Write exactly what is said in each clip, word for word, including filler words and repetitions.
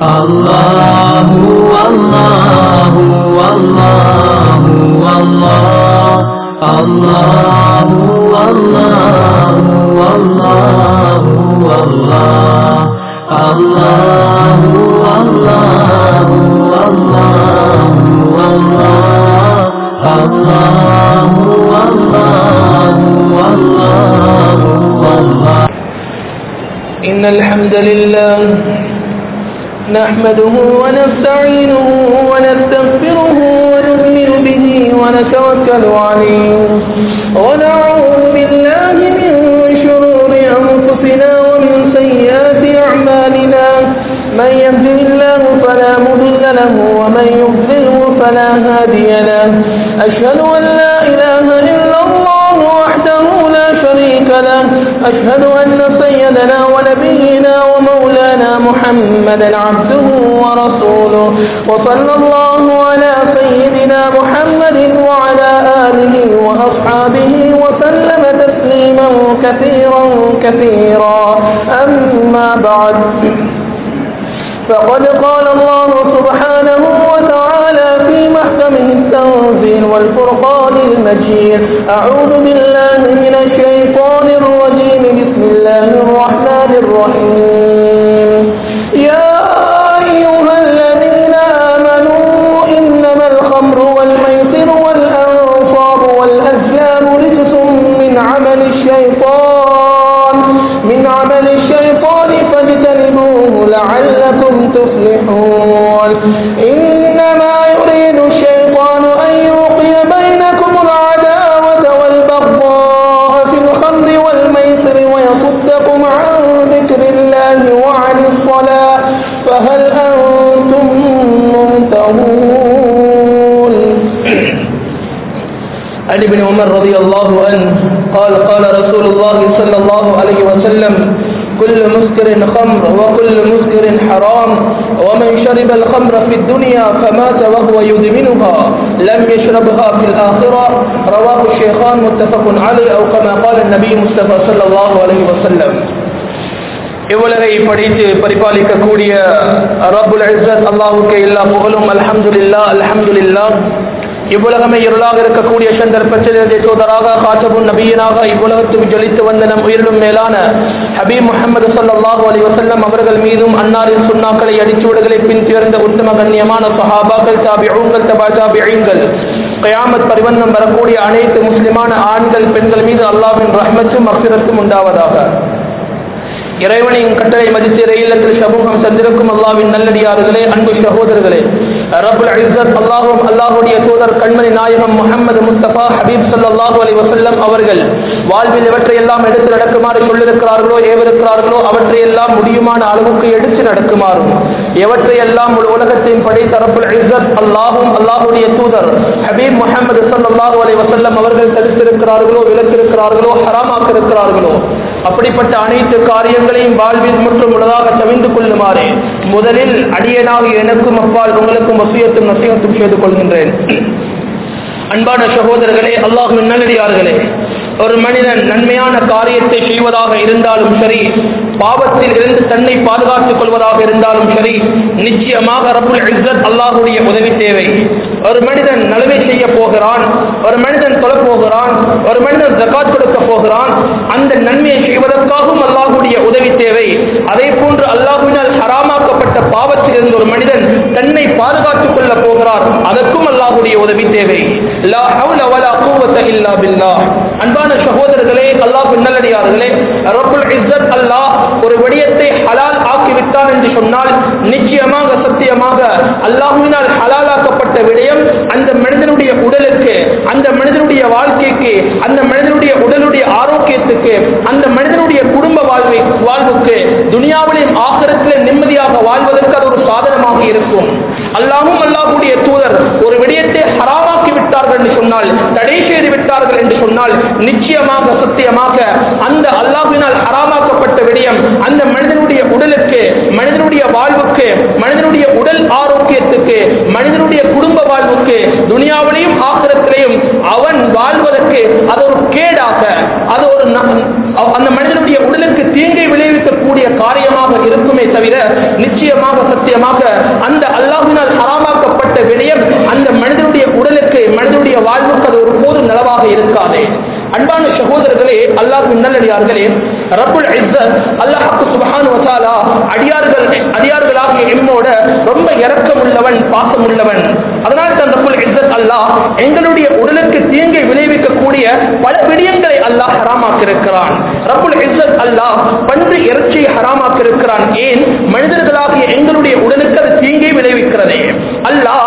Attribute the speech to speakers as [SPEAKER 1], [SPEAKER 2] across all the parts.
[SPEAKER 1] Allahu Allahu Allahu Allah Allahu Allahu Allahu Allah Allahu Allahu Allahu Allah Allahu Allahu Allahu Allah.
[SPEAKER 2] Innal hamdalillah نحمده ونستعينه ونستغفره ونؤمن به ونتوكل عليه ونعوذ بالله من شرور أنفسنا ومن سيئات أعمالنا من يهده الله فلا مضل له ومن يضلله فلا هادي له أشهد أن لا إله إلا الله وحده لا شريك له أشهد أن سيدنا ونبينا ومولانا محمدا عبده ورسوله وصلى الله على سيدنا محمد وعلى آله وأصحابه وسلم تسليما كثيرا كثيرا أما بعد فقد قال الله سبحانه وتعالى في محكمه التنزيل والفرقان المجيد أعوذ بالله من الشيطان الرجيم بسم الله الرحمن الرحيم يا أيها الذين آمنوا إنما الخمر والميسر والأنصاب والأزلام رجس من عمل الشيطان من عمل الشيطان فاجتنبوه لعلكم تفلحون إنما يريد الشيطان أن يوقي بينكم العداوة والبغضاء في الخمر والميسر ويصدكم عن ذكر الله وعن الصلاة فهل أنتم منتهون. عن ابن عمر رضي الله عنه قال قال رسول الله صلى الله عليه وسلم كل مسكر خمر وكل مسكر حرام ومن شرب الخمر في الدنيا فمات وهو يدمنها لم يشربها في الآخرة رواه الشيخان متفق عليه أو كما قال النبي مصطفى صلى الله عليه وسلم. இவ்வுலகை படைத்து பரிபாலிக்கக்கூடிய ரப்புல் இஸ்ஸத் அல்லாஹ்வுக்கே எல்லா புகழும். அல்ஹம்துலில்லாஹ் அல்ஹம்துலில்லாஹ். இவ்வுலகமே இருளாக இருக்கக்கூடிய சந்தர்ப்பத்திலே சோதராக காத்தபுன் நபியனாக இவ்வுலகத்துக்கு ஜொலித்து வந்த நம் உயிரிலும் மேலான ஹபீப் முஹம்மது ஸல்லல்லாஹு அலைஹி வஸல்லம் அவர்கள் மீதும் அன்னாரின் சுன்னாக்களை அடிச்சுவடுகளை பின்தொடர்ந்த உத்தம கண்ணியமான சஹாபாக்கள், தாபிஊன்கள், தபா தாபிஈன்கள், கியாமத் பரிவந்தம் வரக்கூடிய அனைத்து முஸ்லிமான ஆண்கள் பெண்கள் மீது அல்லாஹ்வின் ரஹ்மத்தும் மக்ஃபிரத்தும் உண்டாவதாக. இறைவனின் கட்டளை மதித்து இறையில்லத்தில் சமூகம் சந்திருக்கும் அல்லாஹ்வின் நல்லடியார்களே, அன்பு சகோதரர்களே, ரப்புல் இஸ்ஸத் அல்லாஹ்வும் அல்லாஹ்வுடைய தூதர் கண்மணி நாயகம் முஹம்மது முஸ்தபா ஹபீப் ஸல்லல்லாஹு அலைஹி வஸல்லம் அவர்கள் வாழ்வில் எவற்றை எல்லாம் எடுத்து நடக்குமாறு சொல்லிருக்கிறார்களோ ஏவிருக்கிறார்களோ அவற்றை எல்லாம் முடியுமான அளவுக்கு எடுத்து நடக்குமாறும், எவற்றை எல்லாம் உலகத்தையும் படைத்த ரப்புல் இஸ்ஸத் அல்லாஹ்வும் அல்லாஹ்வுடைய தூதர் ஹபீப் முஹம்மது ஸல்லல்லாஹு அலைஹி வஸல்லம் அவர்கள் தடுத்திருக்கிறார்களோ விலக்கிருக்கிறார்களோ ஹராமாக்க இருக்கிறார்களோ அப்படிப்பட்ட அனைத்து காரியங்களையும் வாழ்வில் மற்றும் உலகாக தவிர்த்து கொள்ளுமாறு முதலில் அடியனாக எனக்கும் அப்பால் உங்களுக்கும் வசியத்தும் நசியத்தும் செய்து கொள்கின்றேன். அன்பான சகோதரர்களே, அல்லாஹ்வின் நல்லடியார்களே, ஒரு மனிதன் நன்மையான காரியத்தை செய்வதாக இருந்தாலும் சரி, பாவத்தில் இருந்து தன்னை பாதுகாத்துக் கொள்வதாக இருந்தாலும் சரி, நிச்சயமாக ரப்புல் இஸ்ஸத் அல்லாஹ்வுடைய உதவி தேவை. ஒரு மனிதன் நலவை செய்ய போகிறான், ஒரு மனிதன் தொழ போகிறான், ஒரு மனிதன் ஜகாத் கொடுக்க போகிறான், அந்த நன்மையை செய்வதற்காகவும் அல்லாஹ்வுடைய உதவி தேவை. அதே போன்று அல்லாஹ்வினால் ஹராமாக்கப்பட்ட பாவத்தில் இருந்து ஒரு மனிதன் தன்னை பாதுகாத்துக் கொள்ள போகிறார், அதற்கும் அல்லாஹ்வுடைய உதவி தேவை. லா ஹவ்ல வலா குவத்த இல்லா பில்லாஹ். அன்பான சகோதரர்களே, அல்லாஹ்வின் நல்லடியார்களே, ரப்புல் இஸ்ஸத் அல்லாஹ் ஒரு விடயத்தை ஹலால் ஆக்கிவிட்டான் என்று சொன்னால் நிச்சயமாக சத்தியமாக அல்லாஹ்வினால் ஹலாலாக்கப்பட்ட விடயம் அந்த மனிதனுடைய உடலுக்கு, அந்த மனிதனுடைய வாழ்க்கைக்கு, அந்த மனிதனுடைய உடலுடைய ஆரோக்கியத்துக்கு, அந்த மனிதனுடைய குடும்ப வாழ்வை வாழ்வுக்கு துனியாவிலும் ஆகிரத்திலே நிம்மதியாக வாழ்வதற்கு அது ஒரு சாதனமாக இருக்கும். அல்லாஹ்வும் அல்லாஹ்வுடைய தூதர் ஒரு விடயத்தை ஹராமாக்கி விட்டார்கள் என்று சொன்னால், தடை செய்து விட்டார்கள் என்று சொன்னால் நிச்சயமாக சத்தியமாக அந்த அல்லாஹ்வினால் ஹராமாக்கப்பட்ட விடயம் அந்த மனிதனுடைய உடலுக்கு, மனிதனுடைய வாழ்வுக்கு, மனிதனுடைய உடல் ஆரோக்கியத்துக்கு, மனிதனுடைய குடும்ப வாழ்வுக்கு துனியாவிலையும் ஆகிரத்திலையும் அவன் வாழ்வதற்கு அது ஒரு கேடாக, அது ஒரு அந்த மனிதனுடைய உடலுக்கு தீங்கை விளைவிக்கக்கூடிய காரியமாக இருக்குமே முடியுமே தவிர நிச்சயமாக சத்தியமாக அந்த அல்லாஹ்வினால் ஹராமாக்கப்பட்ட விடயம் அந்த மனிதனுடைய உடலுக்கு மனிதனுடைய வாழ்வுக்கு அது ஒருபோதும் நலவாக இருக்காது. அன்பான சகோதரர்களே, அல்லாஹ்வின் நல்லடியார்களே, ரப்புல் இஸ்ஸத் அல்லாஹ் சுப்ஹானஹு வ தஆலா அடியார்கள் அடியார்களாகிய எம்மோட ரொம்ப இரக்கம் உள்ளவன், பாசம் உள்ளவன். அதனால் தான் ரப்புல் இஸ்ஸத் அல்லாஹ் எங்களுடைய உடலுக்கு தீங்கை விளைவிக்கக்கூடிய பல விடயங்களை அல்லாஹ் ஹராமாக்கியிருக்கிறான். ரப்புல் இஸ்ஸத் அல்லாஹ் பன்றி இறைச்சியை ஹராமாக்கியிருக்கிறான். ஏன்? மனிதர்களாகிய எங்களுடைய உடலுக்கு அது தீங்கை விளைவிக்கிறது. அல்லாஹ்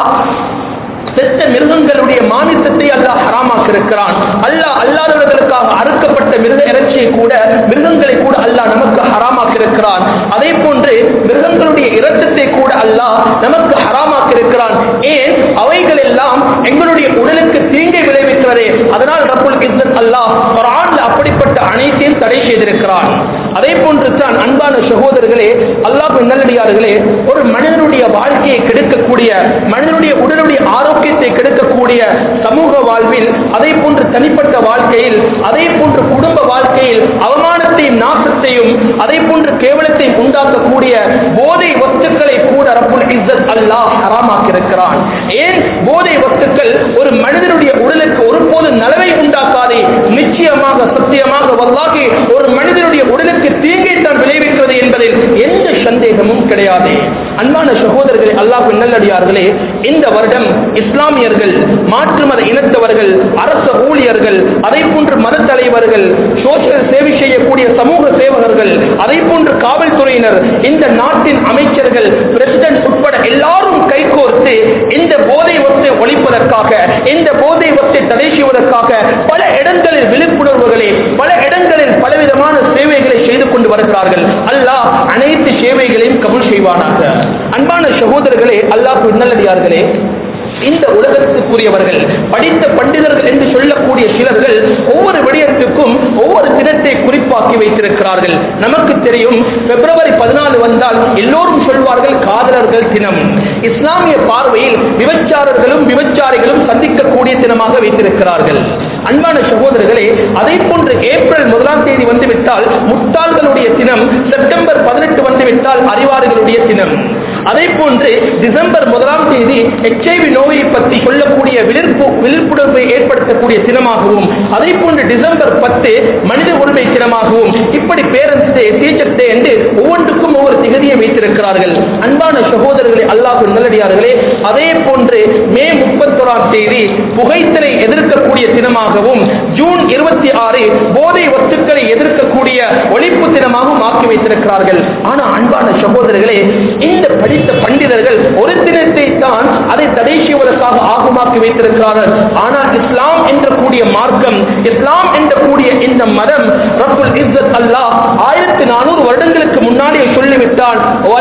[SPEAKER 2] செத்த மிருகங்களுடைய மாமிசத்தை அல்லாஹ் ஹராமாக்கியிருக்கிறான். அல்லாஹ் அல்லாதவர்களுக்காக அறுக்கப்பட்ட மிருக இறைச்சியை கூட மிருகங்களை கூட அல்லாஹ் நமக்கு ஹராமாக்கியிருக்கிறான். அதே போன்று மிருகங்களுடைய இரத்தத்தை கூட அல்லாஹ் நமக்கு ஹராமாக்கியிருக்கிறான். ஏன்? அவைகள் எல்லாம் எங்களுடைய உடலுக்கு தீங்கை விளைவிக்கிறது. அதனால் ரப்புல் இஸ்ஸத் அல்லாஹ் குர்ஆன்ல அப்படிப்பட்ட அனைத்தையும் தடை செய்திருக்கிறான். அதே போன்று தான் அன்பான சகோதரர்களே, அல்லாஹ்வின் நல்லடியார்களே, ஒரு மனிதனுடைய வாழ்க்கையை கெடுக்கக்கூடிய, மனிதனுடைய உடலுடைய ஆரோக்கியத்தை கெடுக்கக்கூடிய சமூக வாழ்வில், அதே போன்று தனிப்பட்ட வாழ்க்கையில், அதே போன்று குடும்ப வாழ்க்கையில் அவமானத்தையும் நாசத்தையும் அதே போன்று கேவலத்தையும் உண்டாக்கக்கூடிய போதை வஸ்துக்களை கூட ரப்புல் இஸ்ஸத் அல்லாஹ் ஹராமாக்கியிருக்கிறான். ஏன்? போதை வஸ்துக்கள் ஒரு மனிதனுடைய உடலுக்கு ஒருபோது நலவை உண்டாக்காதே. நிச்சயமாக சத்தியமாக வல்லாஹி ஒரு மனிதனுடைய உடலுக்கு தீங்கை தான் விளைவிக்கிறது என்பதில் எந்த சந்தேகமும் கிடையாது. அன்பான சகோதரர்களே, அல்லாஹ்வின் நல்லடியார்களே, இந்த வருடம் இஸ்லாமியர்கள், மாற்று மத இனத்தவர்கள், அரச ஊழியர்கள், அதே போன்று மத தலைவர்கள், சோசியல் சேவை செய்யக்கூடிய சமூக சேவகர்கள், அதே போன்று காவல்துறையினர், இந்த நாட்டின் அமைச்சர்கள், பிரசிடென்ட் உட்பட எல்லாரும் கைகோர்த்து இந்த போதை வஸ்தை ஒழிப்பதற்காக, இந்த போதை வஸ்தை தடை செய்வதற்காக பல இடங்களில் விழிப்புணர்வுகளை, பல இடங்களில் பலவிதமான சேவைகளை செய்து கொண்டு வருகிறார்கள். அல்லாஹ் அனைத்து சேவைகளையும் கபூல் செய்வானாக. அன்பான சகோதரர்களே, அல்லாஹ்வின் நல்லடியார்களே, இந்த உலகத்துக்குரியவர்கள், படித்த பண்டிதர்கள் என்று சொல்லக்கூடிய சிலர்கள் ஒவ்வொரு விடயத்துக்கும் ஒவ்வொரு தினத்தை குறிப்பாக்கி வைத்திருக்கிறார்கள். நமக்கு தெரியும், பிப்ரவரி பதினாலு வந்தால் எல்லோரும் சொல்வார்கள் காதலர்கள் தினம். இஸ்லாமிய பார்வையில் விபச்சாரர்களும் விபச்சாரிகளும் சந்திக்கக்கூடிய தினமாக வைத்திருக்கிறார்கள். அன்பான சகோதரர்களே, அதே போன்று ஏப்ரல் முதலாம் தேதி வந்துவிட்டால் முட்டாள்களுடைய தினம், செப்டம்பர் பதினெட்டு வந்துவிட்டால் அறிவாளிகளுடைய தினம். அதே போன்று டிசம்பர் முதலாம் தேதி எச்ஐவி நோயை பற்றி சொல்லக்கூடிய விழிப்புணர்வை ஏற்படுத்தக்கூடிய தினமாகவும், அதே போன்று டிசம்பர் பத்து மனித உரிமை தினமாகவும், இப்படி பேரண்ட்ஸ் டே, டீச்சர்ஸ் டே என்று ஒவ்வொன்றுக்கும் ஒவ்வொரு திகதியை வைத்திருக்கிறார்கள். அன்பான சகோதரர்களே, அல்லாஹ்வின் நல்லடியார்களே, அதே போன்று மே முப்பத்தொராம் தேதி புகைத்தலை எதிர்க்கக்கூடிய தினமாகவும், ஜூன் இருபத்தி ஆறு போதை வஸ்துக்களை எதிர்க்கக்கூடிய ஒழிப்பு தினமாகவும் ஆக்கி வைத்திருக்கிறார்கள். ஆனால் அன்பான சகோதரர்களே, இந்த படித்த பண்டிதர்கள் ஒரு தினத்தை தான் அதை தடை செய்வதற்காக ஆகுமாக்கி வைத்திருக்கிறார்கள். ஆனால் இஸ்லாம் என்ற கூடிய மார்க்கம், இஸ்லாம் என்ற கூடிய இந்த மதம் ரப்புல் இஸ்ஸத் அல்லாஹ் ஆயிரத்தி நானூறு வருடங்களுக்கு முன்னாடியே சொல்லிவிட்டான்,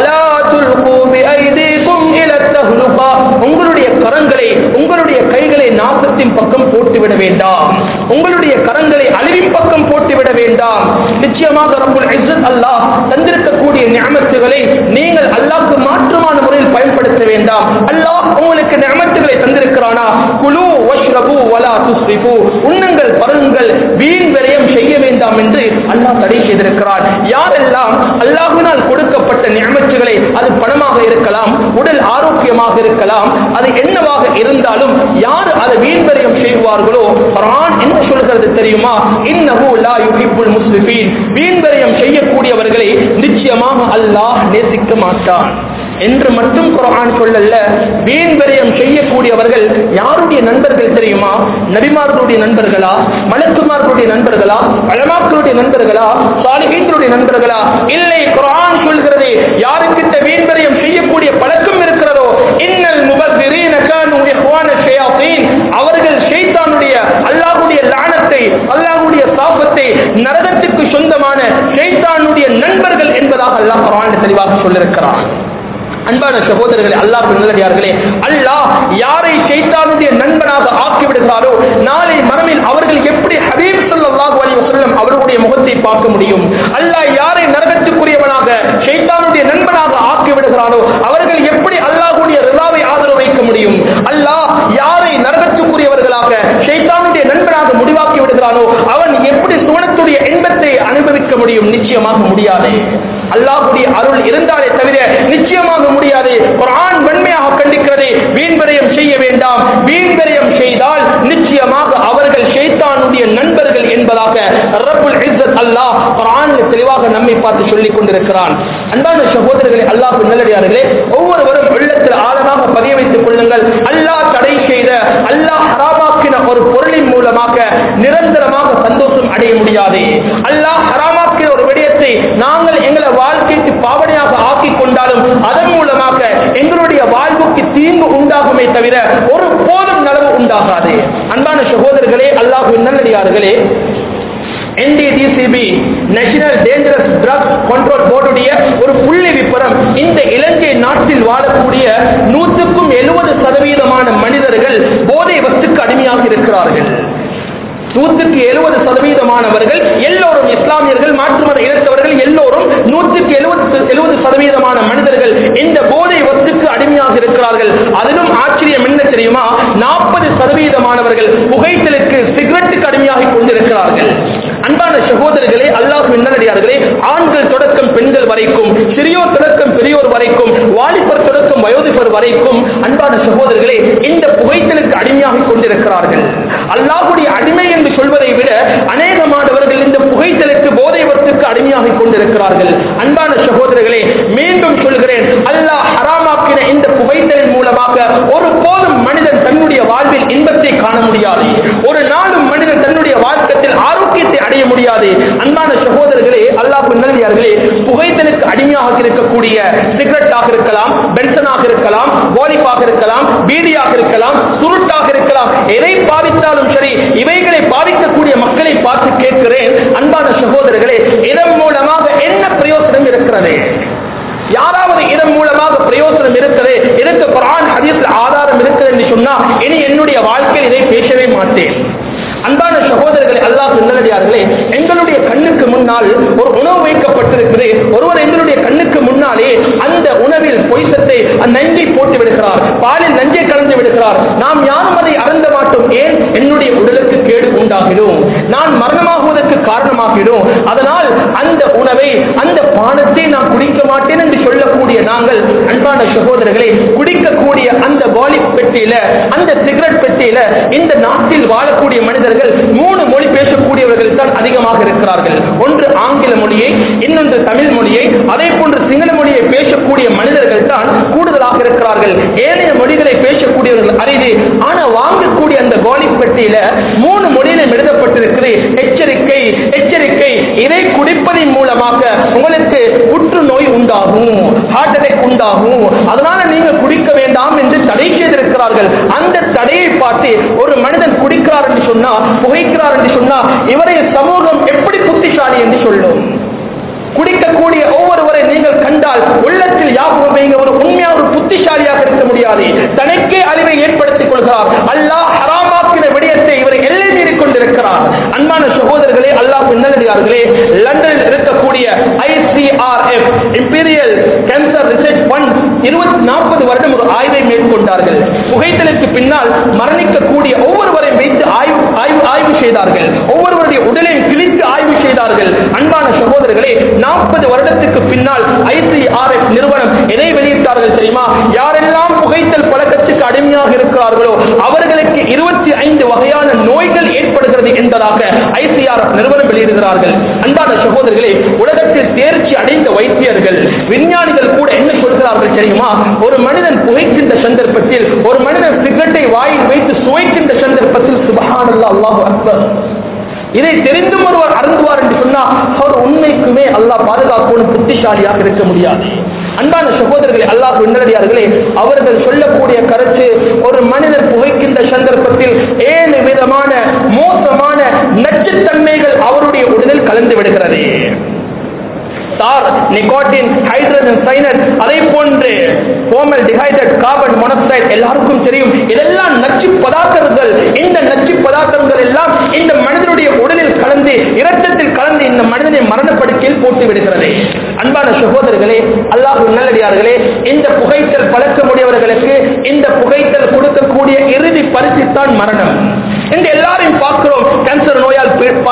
[SPEAKER 2] உங்களுடைய கரங்களை, உங்களுடைய கைகளை நாசத்தின் பக்கம் போட்டுவிட வேண்டாம், உங்களுடைய கரங்களை அழிவின் பக்கம் போட்டுவிட வேண்டாம். நிச்சயமாக ரப்புல் இஸ்ஸத் அல்லாஹ் தந்திருக்கக்கூடிய நிஅமத்துகளை நீங்கள் அல்லாஹ்வுக்கு மாற்றமான முறையில் பயன்படுத்த வேண்டாம். அல்லாஹ் உங்களுக்கு நிஅமத்துகளை தந்திருக்கிறானா, குலு வஷ்ரபு வலா துஸ்ரிஃபு, உண்ணுங்கள் பருகுங்கள், வீண் விரயம் செய்ய வேண்டாம் என்று அல்லாஹ் தடை செய்திருக்கிறான். யாரெல்லாம் அல்லாஹ்வினால் கொடுக்கப்பட்ட நிஅமத்துகளை, அது பணமாக இருக்கலாம், உடல் ஆரோக்கியமாக இருக்கலாம், அது என்னவாக இருந்தாலும் யார் அதை வீண் விரயம் செய்வார்களோ, குர்ஆன் என்ன சொல்கிறது தெரியுமா? இன்னஹு லா யுஹிப்புல் முஸ்ரிஃபீன், வீண் விரயம் செய்யக்கூடியவர்களை நிச்சயமாக அல்லாஹ் நேசிக்க மாட்டான் என்று மட்டும் குர்ஆன் சொல்லல்ல. வீண் விரயம் செய்யக்கூடியவர்கள் யாருடைய நண்பர்கள் தெரியுமா? நபிமார்களுடைய நண்பர்களா, மலக்குமார்களுடைய நண்பர்களா, உலமாக்களுடைய நண்பர்களா, சாலிஹீன்களுடைய நண்பர்களா? இல்லை, குர்ஆன் சொல்கிறது யாருக்கிட்ட வீண் விரயம் செய்யக்கூடிய பழக்கம் இருக்கிறதோ, இன்னல் முபஸ்ஸிரீன கானூ இஹ்வான ஷயாத்தீன், அவர்கள் ஷைத்தானுடைய, அல்லாஹ்வுடைய லானத்தை, அல்லாஹ்வுடைய சாபத்தை, நரகத்துக்கு சொந்தமான ஷைத்தானுடைய நண்பர்கள் என்பதாக அல்லாஹ் குர்ஆனில் தெளிவாக சொல்லியிருக்கிறான். அன்பான சகோதரர்களே, அல்லாஹ்வின் நல்லடியார்களே, அல்லாஹ் யாரை ஷைத்தானுடைய நண்பனாக ஆக்கி விடுகிறாரோ, நாளை மறுமையில் அவர்கள் எப்படி ஹபீப் ஸல்லல்லாஹு அலைஹி வஸல்லம் அவர்களுடைய முகத்தை பார்க்க முடியும்? அல்லாஹ் யாரை நரகத்துக்குரியவனாக, ஷைத்தானுடைய நண்பனாக ஆக்கி விடுகிறாரோ, அவர்கள் எப்படி அல்லாஹ்வுடைய ரிதாவை ஆதரவு வைக்க முடியும்? அல்லாஹ் யாரை நரகத்துக்குரியவர்களாக, ஷைத்தானுடைய நண்பனாக முடிவாக்கி விடுகிறானோ, அவன் எப்படி சுவனத்துடைய இன்பத்தை அனுபவிக்க தவிர்க்க முடியும்? நிச்சயமாக முடியாது. அல்லாஹ்வுடைய அருள் இருந்தாலே தவிர நிச்சயமாக முடியாது. குர்ஆன் வன்மையாக கண்டிக்கிறது, வீண்விரயம் செய்ய வேண்டாம். வீண்விரயம் செய்தால் நிச்சயமாக அவர்கள் ஷைத்தானுடைய நண்பர்கள் என்பதாக ரப்புல் இஸ்ஸத் அல்லாஹ் குர்ஆனில் தெளிவாக நம்மை பார்த்து சொல்லிக் கொண்டிருக்கிறான். அன்பான சகோதரர்களே, அல்லாஹ்வின் நல்லடியார்களே, ஒவ்வொருவரும் உள்ளத்தில் ஆழமாக பதிய வைத்துக் கொள்ளுங்கள். அல்லாஹ் தடை செய்த, அல்லாஹ் ஹராமாக்கின ஒரு பொருளின் மூலமாக நிரந்தரமாக சந்தோஷம் அடைய முடியாது. அல்லாஹ் ஹராமாக்கின ஒரு விடயத்தை நாங்கள் எங்களை வாழ்க்கைக்கு பாவனையாக ஆக்கிக் கொண்டாலும் அதன் மூலமாக எங்களுடைய வாழ்வுக்கு தீங்கு உண்டாகுமே தவிர ஒரு போதும் நலவு உண்டாகாது. அன்பான சகோதரர்களே, அல்லாஹ்வின் நல்லடியார்களே, N D D C B national dangerous drugs control போர்டுடைய ஒரு புள்ளி விபரம், இந்த இலங்கை நாட்டில் வாழக்கூடிய நூற்றுக்கும் எழுபது சதவீதமான மனிதர்கள் போதை வஸ்துக்கு அடிமையாக இருக்கிறார்கள். நூற்றுக்கு எழுபது சதவீதமானவர்கள் எல்லோரும் இஸ்லாமியர்கள், மாற்று மத இனத்தவர்கள் எல்லோரும் நூற்றுக்கு எழுபது எழுபது சதவீதமான மனிதர்கள் இந்த போதை வஸ்துக்கு அடிமையாக இருக்கிறார்கள். அதிலும் ஆச்சரியம் என்ன தெரியுமா? நாற்பது சதவீதமானவர்கள் புகைத்தலுக்கு, சிகரெட்டுக்கு அடிமையாக கொண்டிருக்கிறார்கள். அன்பான சகோதரர்களே, அல்லாஹ்வின் நல்லடியார்களே, ஆண்கள் தொடக்கம் பெண்கள் வரைக்கும், சிறியோர் தொடக்கம் பெரியோர் வரைக்கும், வாலிபர் தொடக்கம் வயோதிபர் வரைக்கும், அன்பான சகோதரர்களே, இந்த புகைத்தலுக்கு அடிமையாக கொண்டிருக்கிறார்கள். அல்லாஹ்வுடைய அடிமை என்று சொல்வதை விட அநேகமானவர்கள் இந்த புகைத்தலுக்கு, போதை வஸ்துக்கு அடிமையாக கொண்டிருக்கிறார்கள். அன்பான சகோதரர்களே, மீண்டும் சொல்கிறேன், அல்லாஹ் ஹராமாக்கின இந்த புகைத்தலின் மூலமாக ஒரு போதும் மனிதன் தன்னுடைய வாழ்வில் இன்பத்தை காண முடியாது. ஒரு நாளும் மனிதன் தன்னுடைய வாழ்க்கையில் ஆரோக்கியத்தை அடைய முடியாது. அன்பான சகோதரர்களே, அல்லாஹ்வின் நல்லடியார்களே, புகைத்தலுக்கு அடிமையாக இருக்கக்கூடிய சிகரெட்டாக இருக்கலாம், பென்சனாக இருக்கலாம், வாலிபாக இருக்கலாம், பீடியாக இருக்கலாம், சுருட்டாக இருக்கலாம், எதை பாவித்தாலும் சரி, இவைகளை பாவிக்கக்கூடிய மக்களை பார்த்து கேட்கிறேன், அன்பான சகோதரர்களே, இதன் மூலமாக என்ன பிரயோஜனம் இருக்கிறது? யாராவது இதன் மூலமாக பிரயோஜனம் இருக்கிறது, இதற்கு குர்ஆன் ஹதீஸ்ல ஆதாரம் இருக்கிறது என்று சொன்னா இனி என்னுடைய வாழ்க்கையில் இதை பேசவே மாட்டேன். அன்பான சகோதரர்களே, அல்லாஹ்வின் நல்லடியார்களே, எங்களுடைய கண்ணுக்கு முன்னால் ஒரு உணவு வைக்கப்பட்டிருக்கிறது. ஒருவர் எங்களுடைய கண்ணுக்கு முன்னாலே அந்த உணவில் பொய்சத்தை, நஞ்சை போட்டு விடுகிறார், பாலில் நஞ்சை கலந்து விடுகிறார். நாம் யாரும் அதை அருந்த மாட்டோம். ஏன்? என்னுடைய உடலுக்கு கேடு உண்டாகிடும், நான் மரணமாகுவதற்கு காரணமாகிடும். அதனால் அந்த உணவை, அந்த பானத்தை நான் குடிக்க மாட்டேன் என்று சொல்லக்கூடிய நாங்கள், அன்பான சகோதரர்களே, குடிக்கக்கூடிய அந்த பாலி பெட்டியில, அந்த சிகரெட் பெட்டியில இந்த நாட்டில் வாழக்கூடிய மனிதர்கள் மூணு மொழி பேசக்கூடியவர்கள் தான் அதிகமாக இருக்கிறார்கள். ஒன்று ஆங்கில மொழியை, இன்னொன்று தமிழ் மொழியை, அதே போன்று சிங்கள மொழியை பேசக்கூடிய மனிதர்கள் தான் கூடுதலாக இருக்கிறார்கள். ஏனைய மொழிகளை பேசக்கூடியவர்கள் அரிது. ஆனா வாங்கக்கூடிய அந்த கோலி பெட்டியில மூணு மொழியிலும் எழுதப்பட்டிருக்கிறது, எச்சரிக்கை எச்சரிக்கை, இதை குடிப்பதன் மூலமாக உங்களுக்கு புற்றுநோய் உண்டாகும், ஹார்ட் அட்டாக் உண்டாகும், அதனால நீங்க குடிக்க வேண்டாம் என்று தடை செய்திருக்கிறார்கள். அந்த தடையை பார்த்து ஒரு மனிதன் குடிக்கிறார் என்று சொன்னா, புகைக்கிறார் என்று சொன்னா, இவரை சமூகம் எப்படி புத்திசாலி என்று சொல்லும்? குடிக்கக்கூடிய ஒவ்வொருவரை நீங்கள் கண்டால் உள்ளத்தில் யாபகம் வைங்க, ஒரு உண்மையான ஒரு புத்திசாலியாக இருக்க முடியாது. தனக்கே அழிவை ஏற்படுத்திக் கொள்கிறார். அல்லாஹ் ஹராமாக்கின விடயத்தை இவரை எல்லை மீறி கொண்டிருக்கிறார். அன்பான சகோதரர்களே, அல்லாஹ்வின் நல்லடியார்களே, லண்டனில் இருக்கக்கூடிய I C R F imperial cancer research fund இருபத்தி நாற்பது வருடம் ஒரு ஆய்வை மேற்கொண்டார்கள். புகைத்தலுக்கு பின்னால் மரணிக்கக்கூடிய ஒவ்வொருவரையும் வைத்து ஆய்வு ஆய்வு ஆய்வு செய்தார்கள். ஒவ்வொருவருடைய உடலையும் கிழித்து ஆய்வு செய்தார்கள். அன்பான சகோதரர்களே, நாற்பது வருடத்துக்கு பின்னால் ஐ சி ஆர் எஃப் நிறுவனம் எதை வெளியிட்டார்கள் தெரியுமா? யாரெல்லாம் புகைத்தல் பழக்கத்துக்கு அடிமையாக இருக்கிறார்களோ அவர்களுக்கு இருபத்தி ஐந்து வகையான நோய்கள் ஏற்படுகிறது என்பதாக ஐ சி ஆர் எஃப் நிறுவனம் வெளியிடுகிறார்கள். அன்பான சகோதரர்களே, உலகத்தில் தேர்ச்சி அடைந்த வைத்தியர்கள், விஞ்ஞானிகள் கூட என்ன சொல்கிறார்கள் தெரியுமா? ஒரு மனிதன் புகைக்கின்ற சந்தர்ப்பத்தில், ஒரு மனிதன் சிகரெட்டை வாயில் வைத்து சுவைக்கின்ற சந்தர்ப்பத்தில் சுப்ஹானல்லாஹ், அல்லாஹு அக்பர், இதை தெரிந்தும் ஒருவர் அருந்துவார் என்று சொன்னால் அவர் உண்மைக்குமே அல்லாஹ் பாதுகாக்கணும், புத்திசாலியாக இருக்க முடியாது. அன்பான சகோதரர்களே, அல்லாஹ்வின் நல்லடியார்களே, அவர்கள் சொல்லக்கூடிய கருத்து, ஒரு மனிதர் புகைக்கின்ற சந்தர்ப்பத்தில் ஏழு விதமான மோசமான நச்சுத்தன்மைகள் அவருடைய உடலில் கலந்து விடுகிறது. தார், நிகோட்டின், ஹைட்ரஜன் சைனட், அதே போன்று ஃபார்மால்டிஹைட், கார்பன் மோனாக்சைடு எல்லாருக்கும் தெரியும். இதெல்லாம் நச்சு பதார்த்தங்கள். இந்த நச்சு பதார்த்தங்கள் எல்லாம் இந்த மனிதனுடைய உடலில் கலந்து, இரத்தத்தில் கலந்து இந்த மனிதனை மரணப்படுக்கையில் போட்டு விடுகிறது. அன்பான சகோதரர்களே, அல்லாஹ்வின் நல்லடியார்களே, இந்த புகைத்தல் பழக்கமுடையவர்களுக்கு இந்த புகைத்தல் கொடுக்கக்கூடிய இறுதி பரிசு தான் மரணம். இந்த எல்லாரையும் பார்க்கிறோம். கேன்சர் நோயால் பாதிக்கப்பட்ட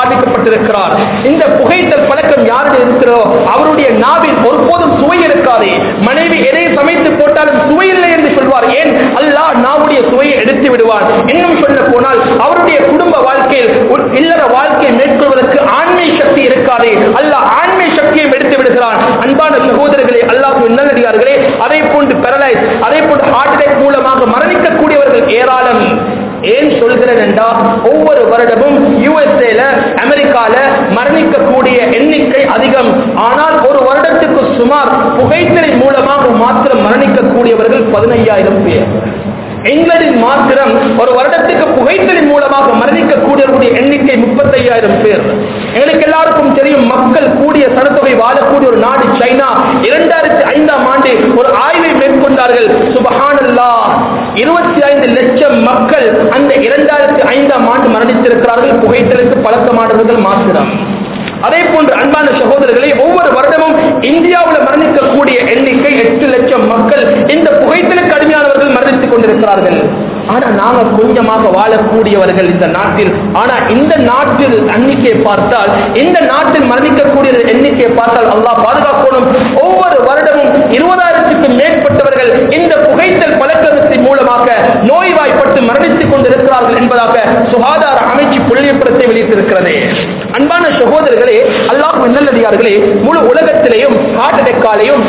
[SPEAKER 2] மரணித்திருக்கிறார். இந்த புகைத்தல் பழக்கம் யாருடைய இருக்கிறோ அவருடைய நாவில் ஒருபோதும் சுவை இருக்காது. மனைவி எதை சமைத்து போட்டாலும் சுவை இல்லை என்று சொல்வார். ஏன்? அல்லாஹ் நாவுடைய சுவையை எடுத்து விடுவார். இன்னும் சொல்ல போனால் அவருடைய குடும்ப வாழ்க்கையில் இல்லற வாழ்க்கையை மேற்கொள்வதற்கு ஆண்மை சக்தி இருக்காது. அல்லாஹ் ஆண்மை சக்தியை எடுத்து விடுகிறான். அன்பான சகோதரர்களே, அல்லாஹ்வின் நல்லடியார்களே, அதே போன்று பெரலைஸ், அதே போன்று ஹார்ட் அட்டாக் மூலமாக மரணிக்கக்கூடியவர்கள் ஏராளம். ஏன் சொல்கிறேன் என்றால் ஒவ்வொரு வருடமும் யுஎஸ்ஏல அமெரிக்கால மரணிக்கக்கூடிய எண்ணிக்கை அதிகம். ஆனால் ஒரு வருடத்துக்கு சுமார் புகைத்தலின் மூலமாக மாத்திரம் மரணிக்கக்கூடியவர்கள் பதினையாயிரம் பேர். இங்கிலாந்தில் மாத்திரம் ஒரு வருடத்துக்கு புகைத்தலின் மூலமாக மரணிக்கக்கூடியவர்களுடைய எண்ணிக்கை முப்பத்தையாயிரம் பேர். எங்களுக்கு எல்லாருக்கும் தெரியும், மக்கள் கூடிய சனத்தொகை வாழக்கூடிய ஒரு நாடு சைனா. இரண்டாயிரத்தி ஐந்தாம் ஆண்டு ஒரு ஆய்வை மேற்கொண்டார்கள். சுபஹானல்லாஹ், இருபத்தி ஐந்து லட்சம் மக்கள் அந்த இரண்டாயிரத்தி ஐந்தாம் ஆண்டு மரணித்திருக்கிறார்கள் புகைத்தலுக்கு பழக்கமானவர்கள் மாத்திரம். அதே போன்று அன்பான சகோதரர்களை, ஒவ்வொரு வருடமும் இந்தியாவில் மரணிக்கக்கூடிய எண்ணிக்கை எட்டு லட்சம் மக்கள் இந்த புகைத்தலுக்கு அடிமையானவர்கள் மரணித்துக் கொண்டிருக்கிறார்கள். ஆனா நாங்க கொஞ்சமாக வாழக்கூடியவர்கள் இந்த நாட்டில். ஆனா இந்த நாட்டில் எண்ணிக்கையை பார்த்தால், இந்த நாட்டில் மரணிக்கக்கூடிய எண்ணிக்கையை பார்த்தால் அல்லாஹ் பாதுகாக்கணும், ஒவ்வொரு வருடமும் இருபதாயிரத்துக்கும் மேற்பட்டவர்கள் இந்த புகைத்தல் பழக்கத்தின் மூலமாக நோய்வாய்ப்பட்டு மரணித்துக் கொண்டிருக்கிறார்கள் என்பதாக சுகாதார அமைச்சு புள்ளியப்படத்தை வெளியிட்டிருக்கிறது. அன்பான சகோதரர்களே, அல்லாஹ்வின் நல்லடியார்களே, முழு உலகத்திலேயும் ஹார்ட் அட்டாக்காலையும்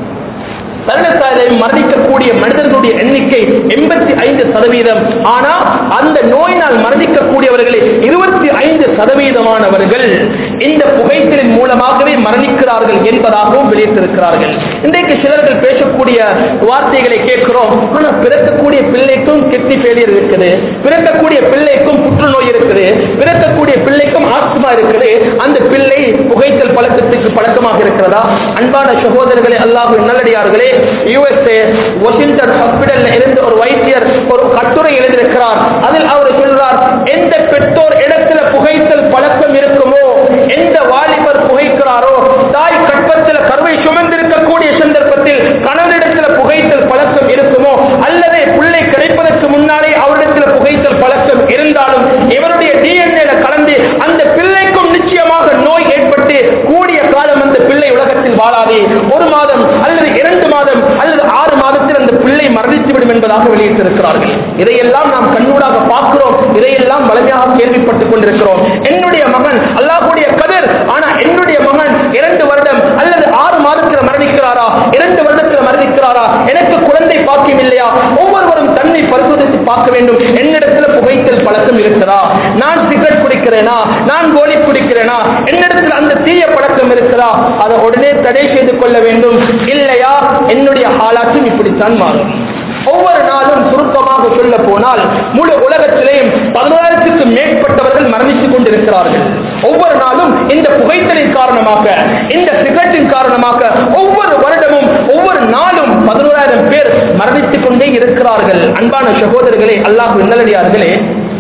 [SPEAKER 2] மரணத்தாலையும் மரணிக்கக்கூடிய மனிதர்களுடைய எண்ணிக்கை எண்பத்தி ஐந்து சதவீதம். ஆனா அந்த நோயினால் மரணிக்கக்கூடியவர்களே இருபத்தி ஐந்து சதவீதமானவர்கள் இந்த புகைத்தலின் மூலமாகவே மரணிக்கிறார்கள் என்பதாகவும் வெளியிட்டிருக்கிறார்கள். இன்றைக்கு சிலர்கள் பேசக்கூடிய வார்த்தைகளை கேட்கிறோம். ஆனா பிறக்கக்கூடிய பிள்ளைக்கும் கிட்னி ஃபெயிலியர் இருக்குது, பிறக்கக்கூடிய பிள்ளைக்கும் புற்றுநோய் இருக்குது, பிறக்கக்கூடிய பிள்ளைக்கும் ஆஸ்துமா இருக்குது. அந்த பிள்ளை புகைத்தல் பழக்கத்துக்கு பழக்கமாக இருக்கிறதா? அன்பான சகோதரர்களே, அல்லாஹ்வின் நல்லடியார்களே, யுஎஸ்ஏ வாஷிங்டன் ஹாஸ்பிடல்ல இருந்து ஒரு வைத்தியர் ஒரு கட்டுரை எழுதியிருக்கிறார். அதில் அவர் சொல்றார், எந்த பெற்றோர் இடத்துல புகைத்தல் பழக்கம் இருக்குமோ, எந்த வாலிபர் புகைக்கிறாரோ, தாய் கற்பத்தில் கருவை சுமந்திருக்கக்கூடிய சந்தர்ப்பத்தில் கணவனிடத்தில் புகைத்தல் பழக்கம் இருக்குமோ, அல்லது பிள்ளை கிடைப்பதற்கு முன்னாலே அவரிடத்தில் புகைத்தல் பழக்கம் இருந்தாலும் இவருடைய டிஎன்ஏல கலந்து அந்த பிள்ளைக்கும் நிச்சயமாக நோய் ஏற்பட்டு கூடிய காலம் அந்த பிள்ளை உலகத்தில் வாழாது. ஒரு மாதம் அல்லது இரண்டு மாதம் அல்லது ஆறு மாதத்தில் அந்த பிள்ளை மரணித்துவிடும் என்பதாக வெளியிட்டிருக்கிறார்கள். இதையெல்லாம் நாம் கண்ணூடாக பார்க்கிறோம், இதையெல்லாம் வலிமையாக கேள்விப்பட்டுக் கொண்டிருக்கிறோம். என்னுடைய மகன் அல்லாஹ்வுடைய கதிர், ஆனா என்னுடைய மகன் இரண்டு வருடம் அல்லது ஆறு மாதத்தில் மரணிக்கிறாரா, இரண்டு வருடத்தில் மரணிக்கிறாரா, எனக்கு குழந்தை பாக்கியம் இல்லையா? ஒவ்வொருவரும் தன்னை பரிசோதித்து பார்க்க வேண்டும். என்னிடத்தில் புகைத்தல் பழக்கம் இருக்கிறதா? நான் சிகரெட் குடிக்கிறேனா? நான் கோலி குடிக்கிறேனா? என்னிடத்தில் அந்த தீய பழக்கம் இருக்கிறதா? அதை உடனே தடை செய்து கொள்ள வேண்டும். இல்லையா என்னுடைய ஹாலாற்றும் இப்படித்தான் மாறும். ஒவ்வொரு நாளும் சுருக்கமாக சொல்ல போனால் முழு உலகத்திலேயும் பதினோராயிரத்துக்கு மேற்பட்டவர்கள் மரணித்துக் கொண்டிருக்கிறார்கள். ஒவ்வொரு நாளும் இந்த புகைத்தலின் காரணமாக, இந்த சிகரெட்டின் காரணமாக ஒவ்வொரு வருடமும் ஒவ்வொரு நாளும் பதினோராயிரம் பேர் மரணித்துக் கொண்டே இருக்கிறார்கள். அன்பான சகோதரர்களே, அல்லாஹ்வின் நல்லடியார்களே,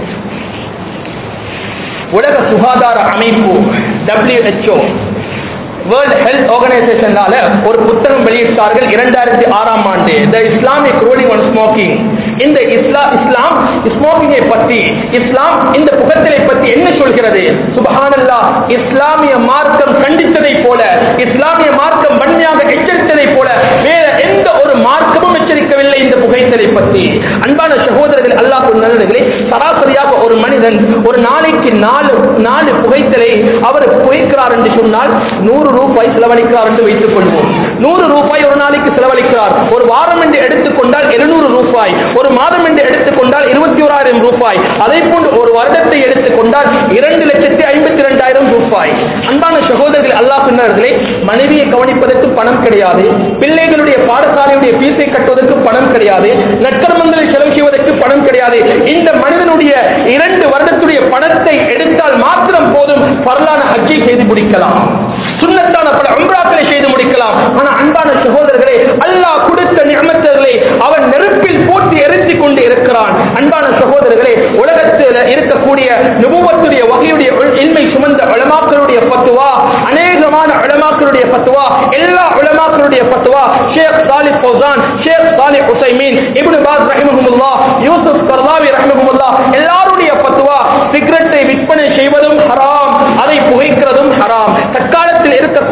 [SPEAKER 2] உலக சுகாதார அமைப்பு W H O world health ஆர்கனைசேஷனால ஒரு புத்தகம் வெளியிட்டார்கள் இரண்டாயிரத்தி ஆறாம் ஆண்டு, the Islamic ruling on smoking. இந்த இஸ்லாம் இஸ்லாம் ஸ்மோக்கிங்கை பற்றி, இஸ்லாம் இந்த புகைத்தலை பற்றி என்ன சொல்கிறது? சுப்ஹானல்லாஹ், இஸ்லாமிய மார்க்கம் கண்டித்ததை போல, இஸ்லாமிய மார்க்கம் வன்மையாக எச்சரித்ததை போல வேற எந்த ஒரு மார்க்கமும் எச்சரிக்கவில்லை இந்த புகைத்தலை பற்றி. அன்பான சகோதரர்கள், அல்லாஹ்வின் நல்லடியார்களே, சராசரியாக ஒரு மனிதன் ஒரு நாளைக்கு நாலு நாலு புகைத்தலை அவர் புகைக்கிறார் என்று சொன்னால் நூறு ரூபாய் செலவழிக்கிறார் என்று வைத்துக் கொள்வோம். நூறு ரூபாய் ஒரு நாளைக்கு செலவழிக்கிறார். ஒரு வாரம் என்று எடுத்துக்கொண்டால் இருநூறு ரூபாய், ஒரு மாதம் என்று எடுத்துக்கொண்டால் இருபத்தி ஓராயிரம் ரூபாய், அதே போன்று ஒரு வருடத்தை எடுத்துக்கொண்டால் இரண்டு லட்சத்தி ஐம்பத்தி இரண்டாயிரம் ரூபாய். அன்பான சகோதரர்கள், அல்லாஹ்வின் நல்லடியார்களே, மனைவியை கவனிப்பதற்கு பணம் கிடையாது, பிள்ளைகளுடைய பாடசாலையுடைய பீஸை கட்டுவதற்கு பணம் கிடையாது, நற்கர்மங்களை செலவு செய்வதற்கு பணம் கிடையாது. இந்த மனிதனுடைய இரண்டு வருடத்துடைய பணத்தை எடுத்தால் மாத்திரம் போதும் பரலான ஹஜ்ஜை செய்து முடிக்கலாம், சுன்னத்தான பல உம்ராக்களை செய்து முடிக்கலாம். ஆனா அன்பான சகோதரர்களே, அல்லாஹ் கொடுத்த நிஅமத்துகளை அவன் நெருப்பில் போட்டு எரித்துக் கொண்டு இருக்கிறான். அன்பான சகோதரர்களே, உலகத்தில் இருக்கக்கூடிய நுபுவத்துடைய வகையுடைய இல்மை சுமந்த உலமாக்களுடைய ஃபத்வா, அநேகமான உலமாக்களுடைய ஃபத்வா, எல்லா உலமாக்களுடைய ஃபத்வா, Sheikh Salih Fawzan, Sheikh Salih Uthaymeen, Ibn Baz ரஹிமஹுல்லாஹ், யூசுப் கர்தாவி ரஹிமஹுல்லாஹ், எல்லாருடைய ஃபத்வா சிகரெட்டை விற்பனை செய்வதும் ஹராம், அதை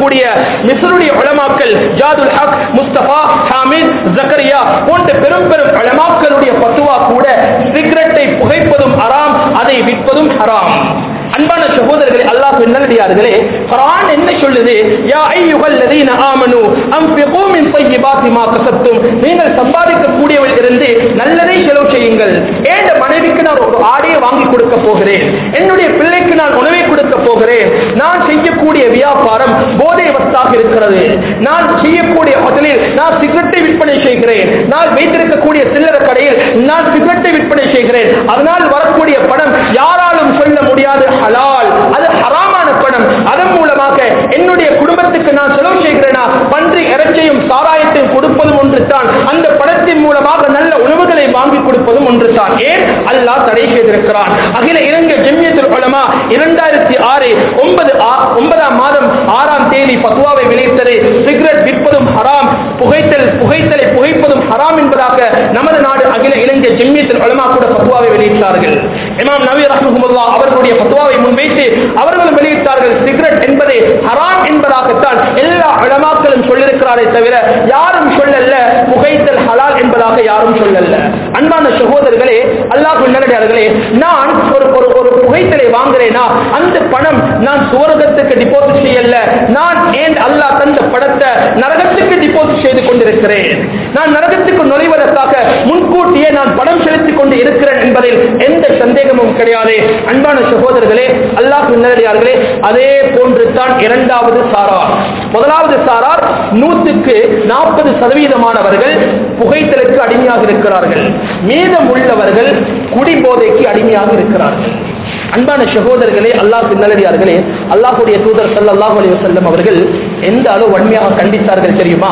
[SPEAKER 2] இருக்கக்கூடிய மிஸ்ருடைய உலமாக்கள் ஜாதுல் ஹக், முஸ்தபா, ஹாமித், ஜக்கரியா போன்ற பெரும் பெரும் உலமாக்களுடைய ஃபத்வா கூட சிகரெட்டை புகைப்பதும் ஹராம், அதை விற்பதும் ஹராம். அன்பான சகோதரர்களே, அல்லாஹ்வின் நல்லடியார்களே, குர்ஆன் என்ன சொல்லுது? யா அய்யுஹல்லதீன ஆமனூ அன்ஃபிகூ மின் தையிபாத்தி மா கஸப்தும், நீங்கள் சம்பாதிக்கக்கூடியவற்றில் இருந்து நல்லதை செலவு செய்யுங்கள். ஏண்ட மனைவிக்கு நான் ஒரு ஆடையை வாங்கி கொடுக்க போகிறேன், என்னுடைய பிள்ளைக்கு நான் உணவை கொடுக்க போகிறேன், நான் செய்யக்கூடிய வியாபாரம் போதை வஸ்தாக இருக்கிறது, நான் செய்யக்கூடிய ஹோட்டலில் நான் சிகரெட்டை விற்பனை செய்கிறேன், நான் வைத்திருக்கக்கூடிய சில்லறை கடையில் நான் சிகரெட்டை விற்பனை செய்கிறேன், அதனால் வரக்கூடிய பணம் யாராலும் சொல்ல முடியாது ஹலால், அது ஹராமான பணம். அதன் மூலமாக என்னுடைய குடும்பத்துக்கு நான் செலவு செய்கிறேனா, பன்றி இறைச்சியும் சாராயத்தையும் கொடுப்பதும் ஒன்று தான், அந்த பணத்தின் மூலமாக நல்ல உணவுகளை வாங்கி கொடுப்பதும் ஒன்று தான். ஏன் அல்லாஹ் தடை செய்திருக்கிறான்? அகில இலங்கை ஜம்மியத்துல் உலமா இரண்டாயிரத்தி ஆறு ஒன்பது ஒன்பதாம் மாதம் ஆறாம் தேதி ஃபத்வாவை வெளியிட்டது. சிகரெட் விற்பதும் ஹராம், புகைத்தல் புகைத்தலை புகைப்பதும் ஹராம் என்பதாக நமது நாடு அகில இலங்கை ஜம்மியத்துல் உலமா கூட ஃபத்வாவை வெளியிட்டார்கள். இமாம் நவவி ரஹ்மத்துல்லாஹ் அவர்களுடைய ஃபத்வாவை முன்வைத்து அவர்களும் வெளியிட்டார்கள். சிகரெட் என்பது ஹராம் என்பதாகத்தான் எல்லா உலமாக்களும் சொல்லியிருக்கிறாரே தவிர யாரும் சொல்லல புகைத்தல் ஹலால் என்பதாக யாரும் சொல்லல. அன்பான சகோதரர்களே, அல்லாஹ்வின் நல்லடியார்களே, நான் ஒரு ஒரு புகைத்தலை வாங்குறேனா அந்த பணம் நான் சுவர்க்கத்துக்கு டிபாசிட் செய்யல, நான் ஏன் அல்லாஹ் தந்த பணத்தை நரகத்துக்கு டிபாசிட் செய்து கொண்டிருக்கிறேன். நான் நரகத்துக்கு நுழைவதற்காக முன்கூட்டியே நான் பணம் செலுத்திக் கொண்டு இருக்கிறேன் என்பதில் எந்த சந்தேகமும் கிடையாது. அன்பான சகோதரர்களே, அல்லாஹ்வின் நல்லடியார்களே, அதே போன்று தான் இரண்டாவது சாரார். முதலாவது சாரார் நூற்றுக்கு நாற்பது சதவீதமானவர்கள் புகைத்தலுக்கு அடிமையாக இருக்கிறார்கள், மீதம் உள்ளவர்கள் குடிபோதைக்கு அடிமையாக இருக்கிறார்கள். அன்பான சகோதரர்களே, அல்லாஹ்வின் நல்லடியார்களே, அல்லாஹ்வுடைய தூதர் ஸல்லல்லாஹு அலைஹி வஸல்லம் அவர்கள் எந்த அளவு வன்மையாக கண்டித்தார்கள் தெரியுமா?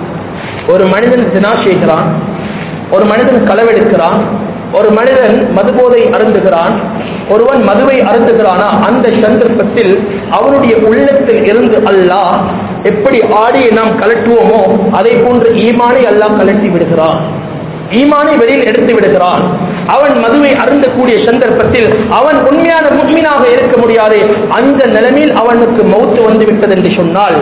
[SPEAKER 2] ஒரு மனிதன் ஜினா செய்கிறான், ஒரு மனிதன் களவெடுக்கிறான், ஒரு மனிதன் மதுபோதை அருந்துகிறான், ஒருவன் மதுவை அருந்துகிறானா, அந்த சந்தர்ப்பத்தில் அவனுடைய உள்ளத்தில் இருந்து அல்லாஹ் எப்படி ஆடியை நாம் கலட்டுவோமோ அதை போன்று ஈமானை அல்லாஹ் கலட்டி விடுகிறான், ஈமானை வெளியில் எடுத்து விடுகிறான். அவன் மதுவை அருந்தக்கூடிய சந்தர்ப்பத்தில் அவன் உண்மையான முஃமினாக இருக்க முடியாது. அந்த நிலைமையில் அவனுக்கு மௌத்து வந்து விட்டது என்று சொன்னால்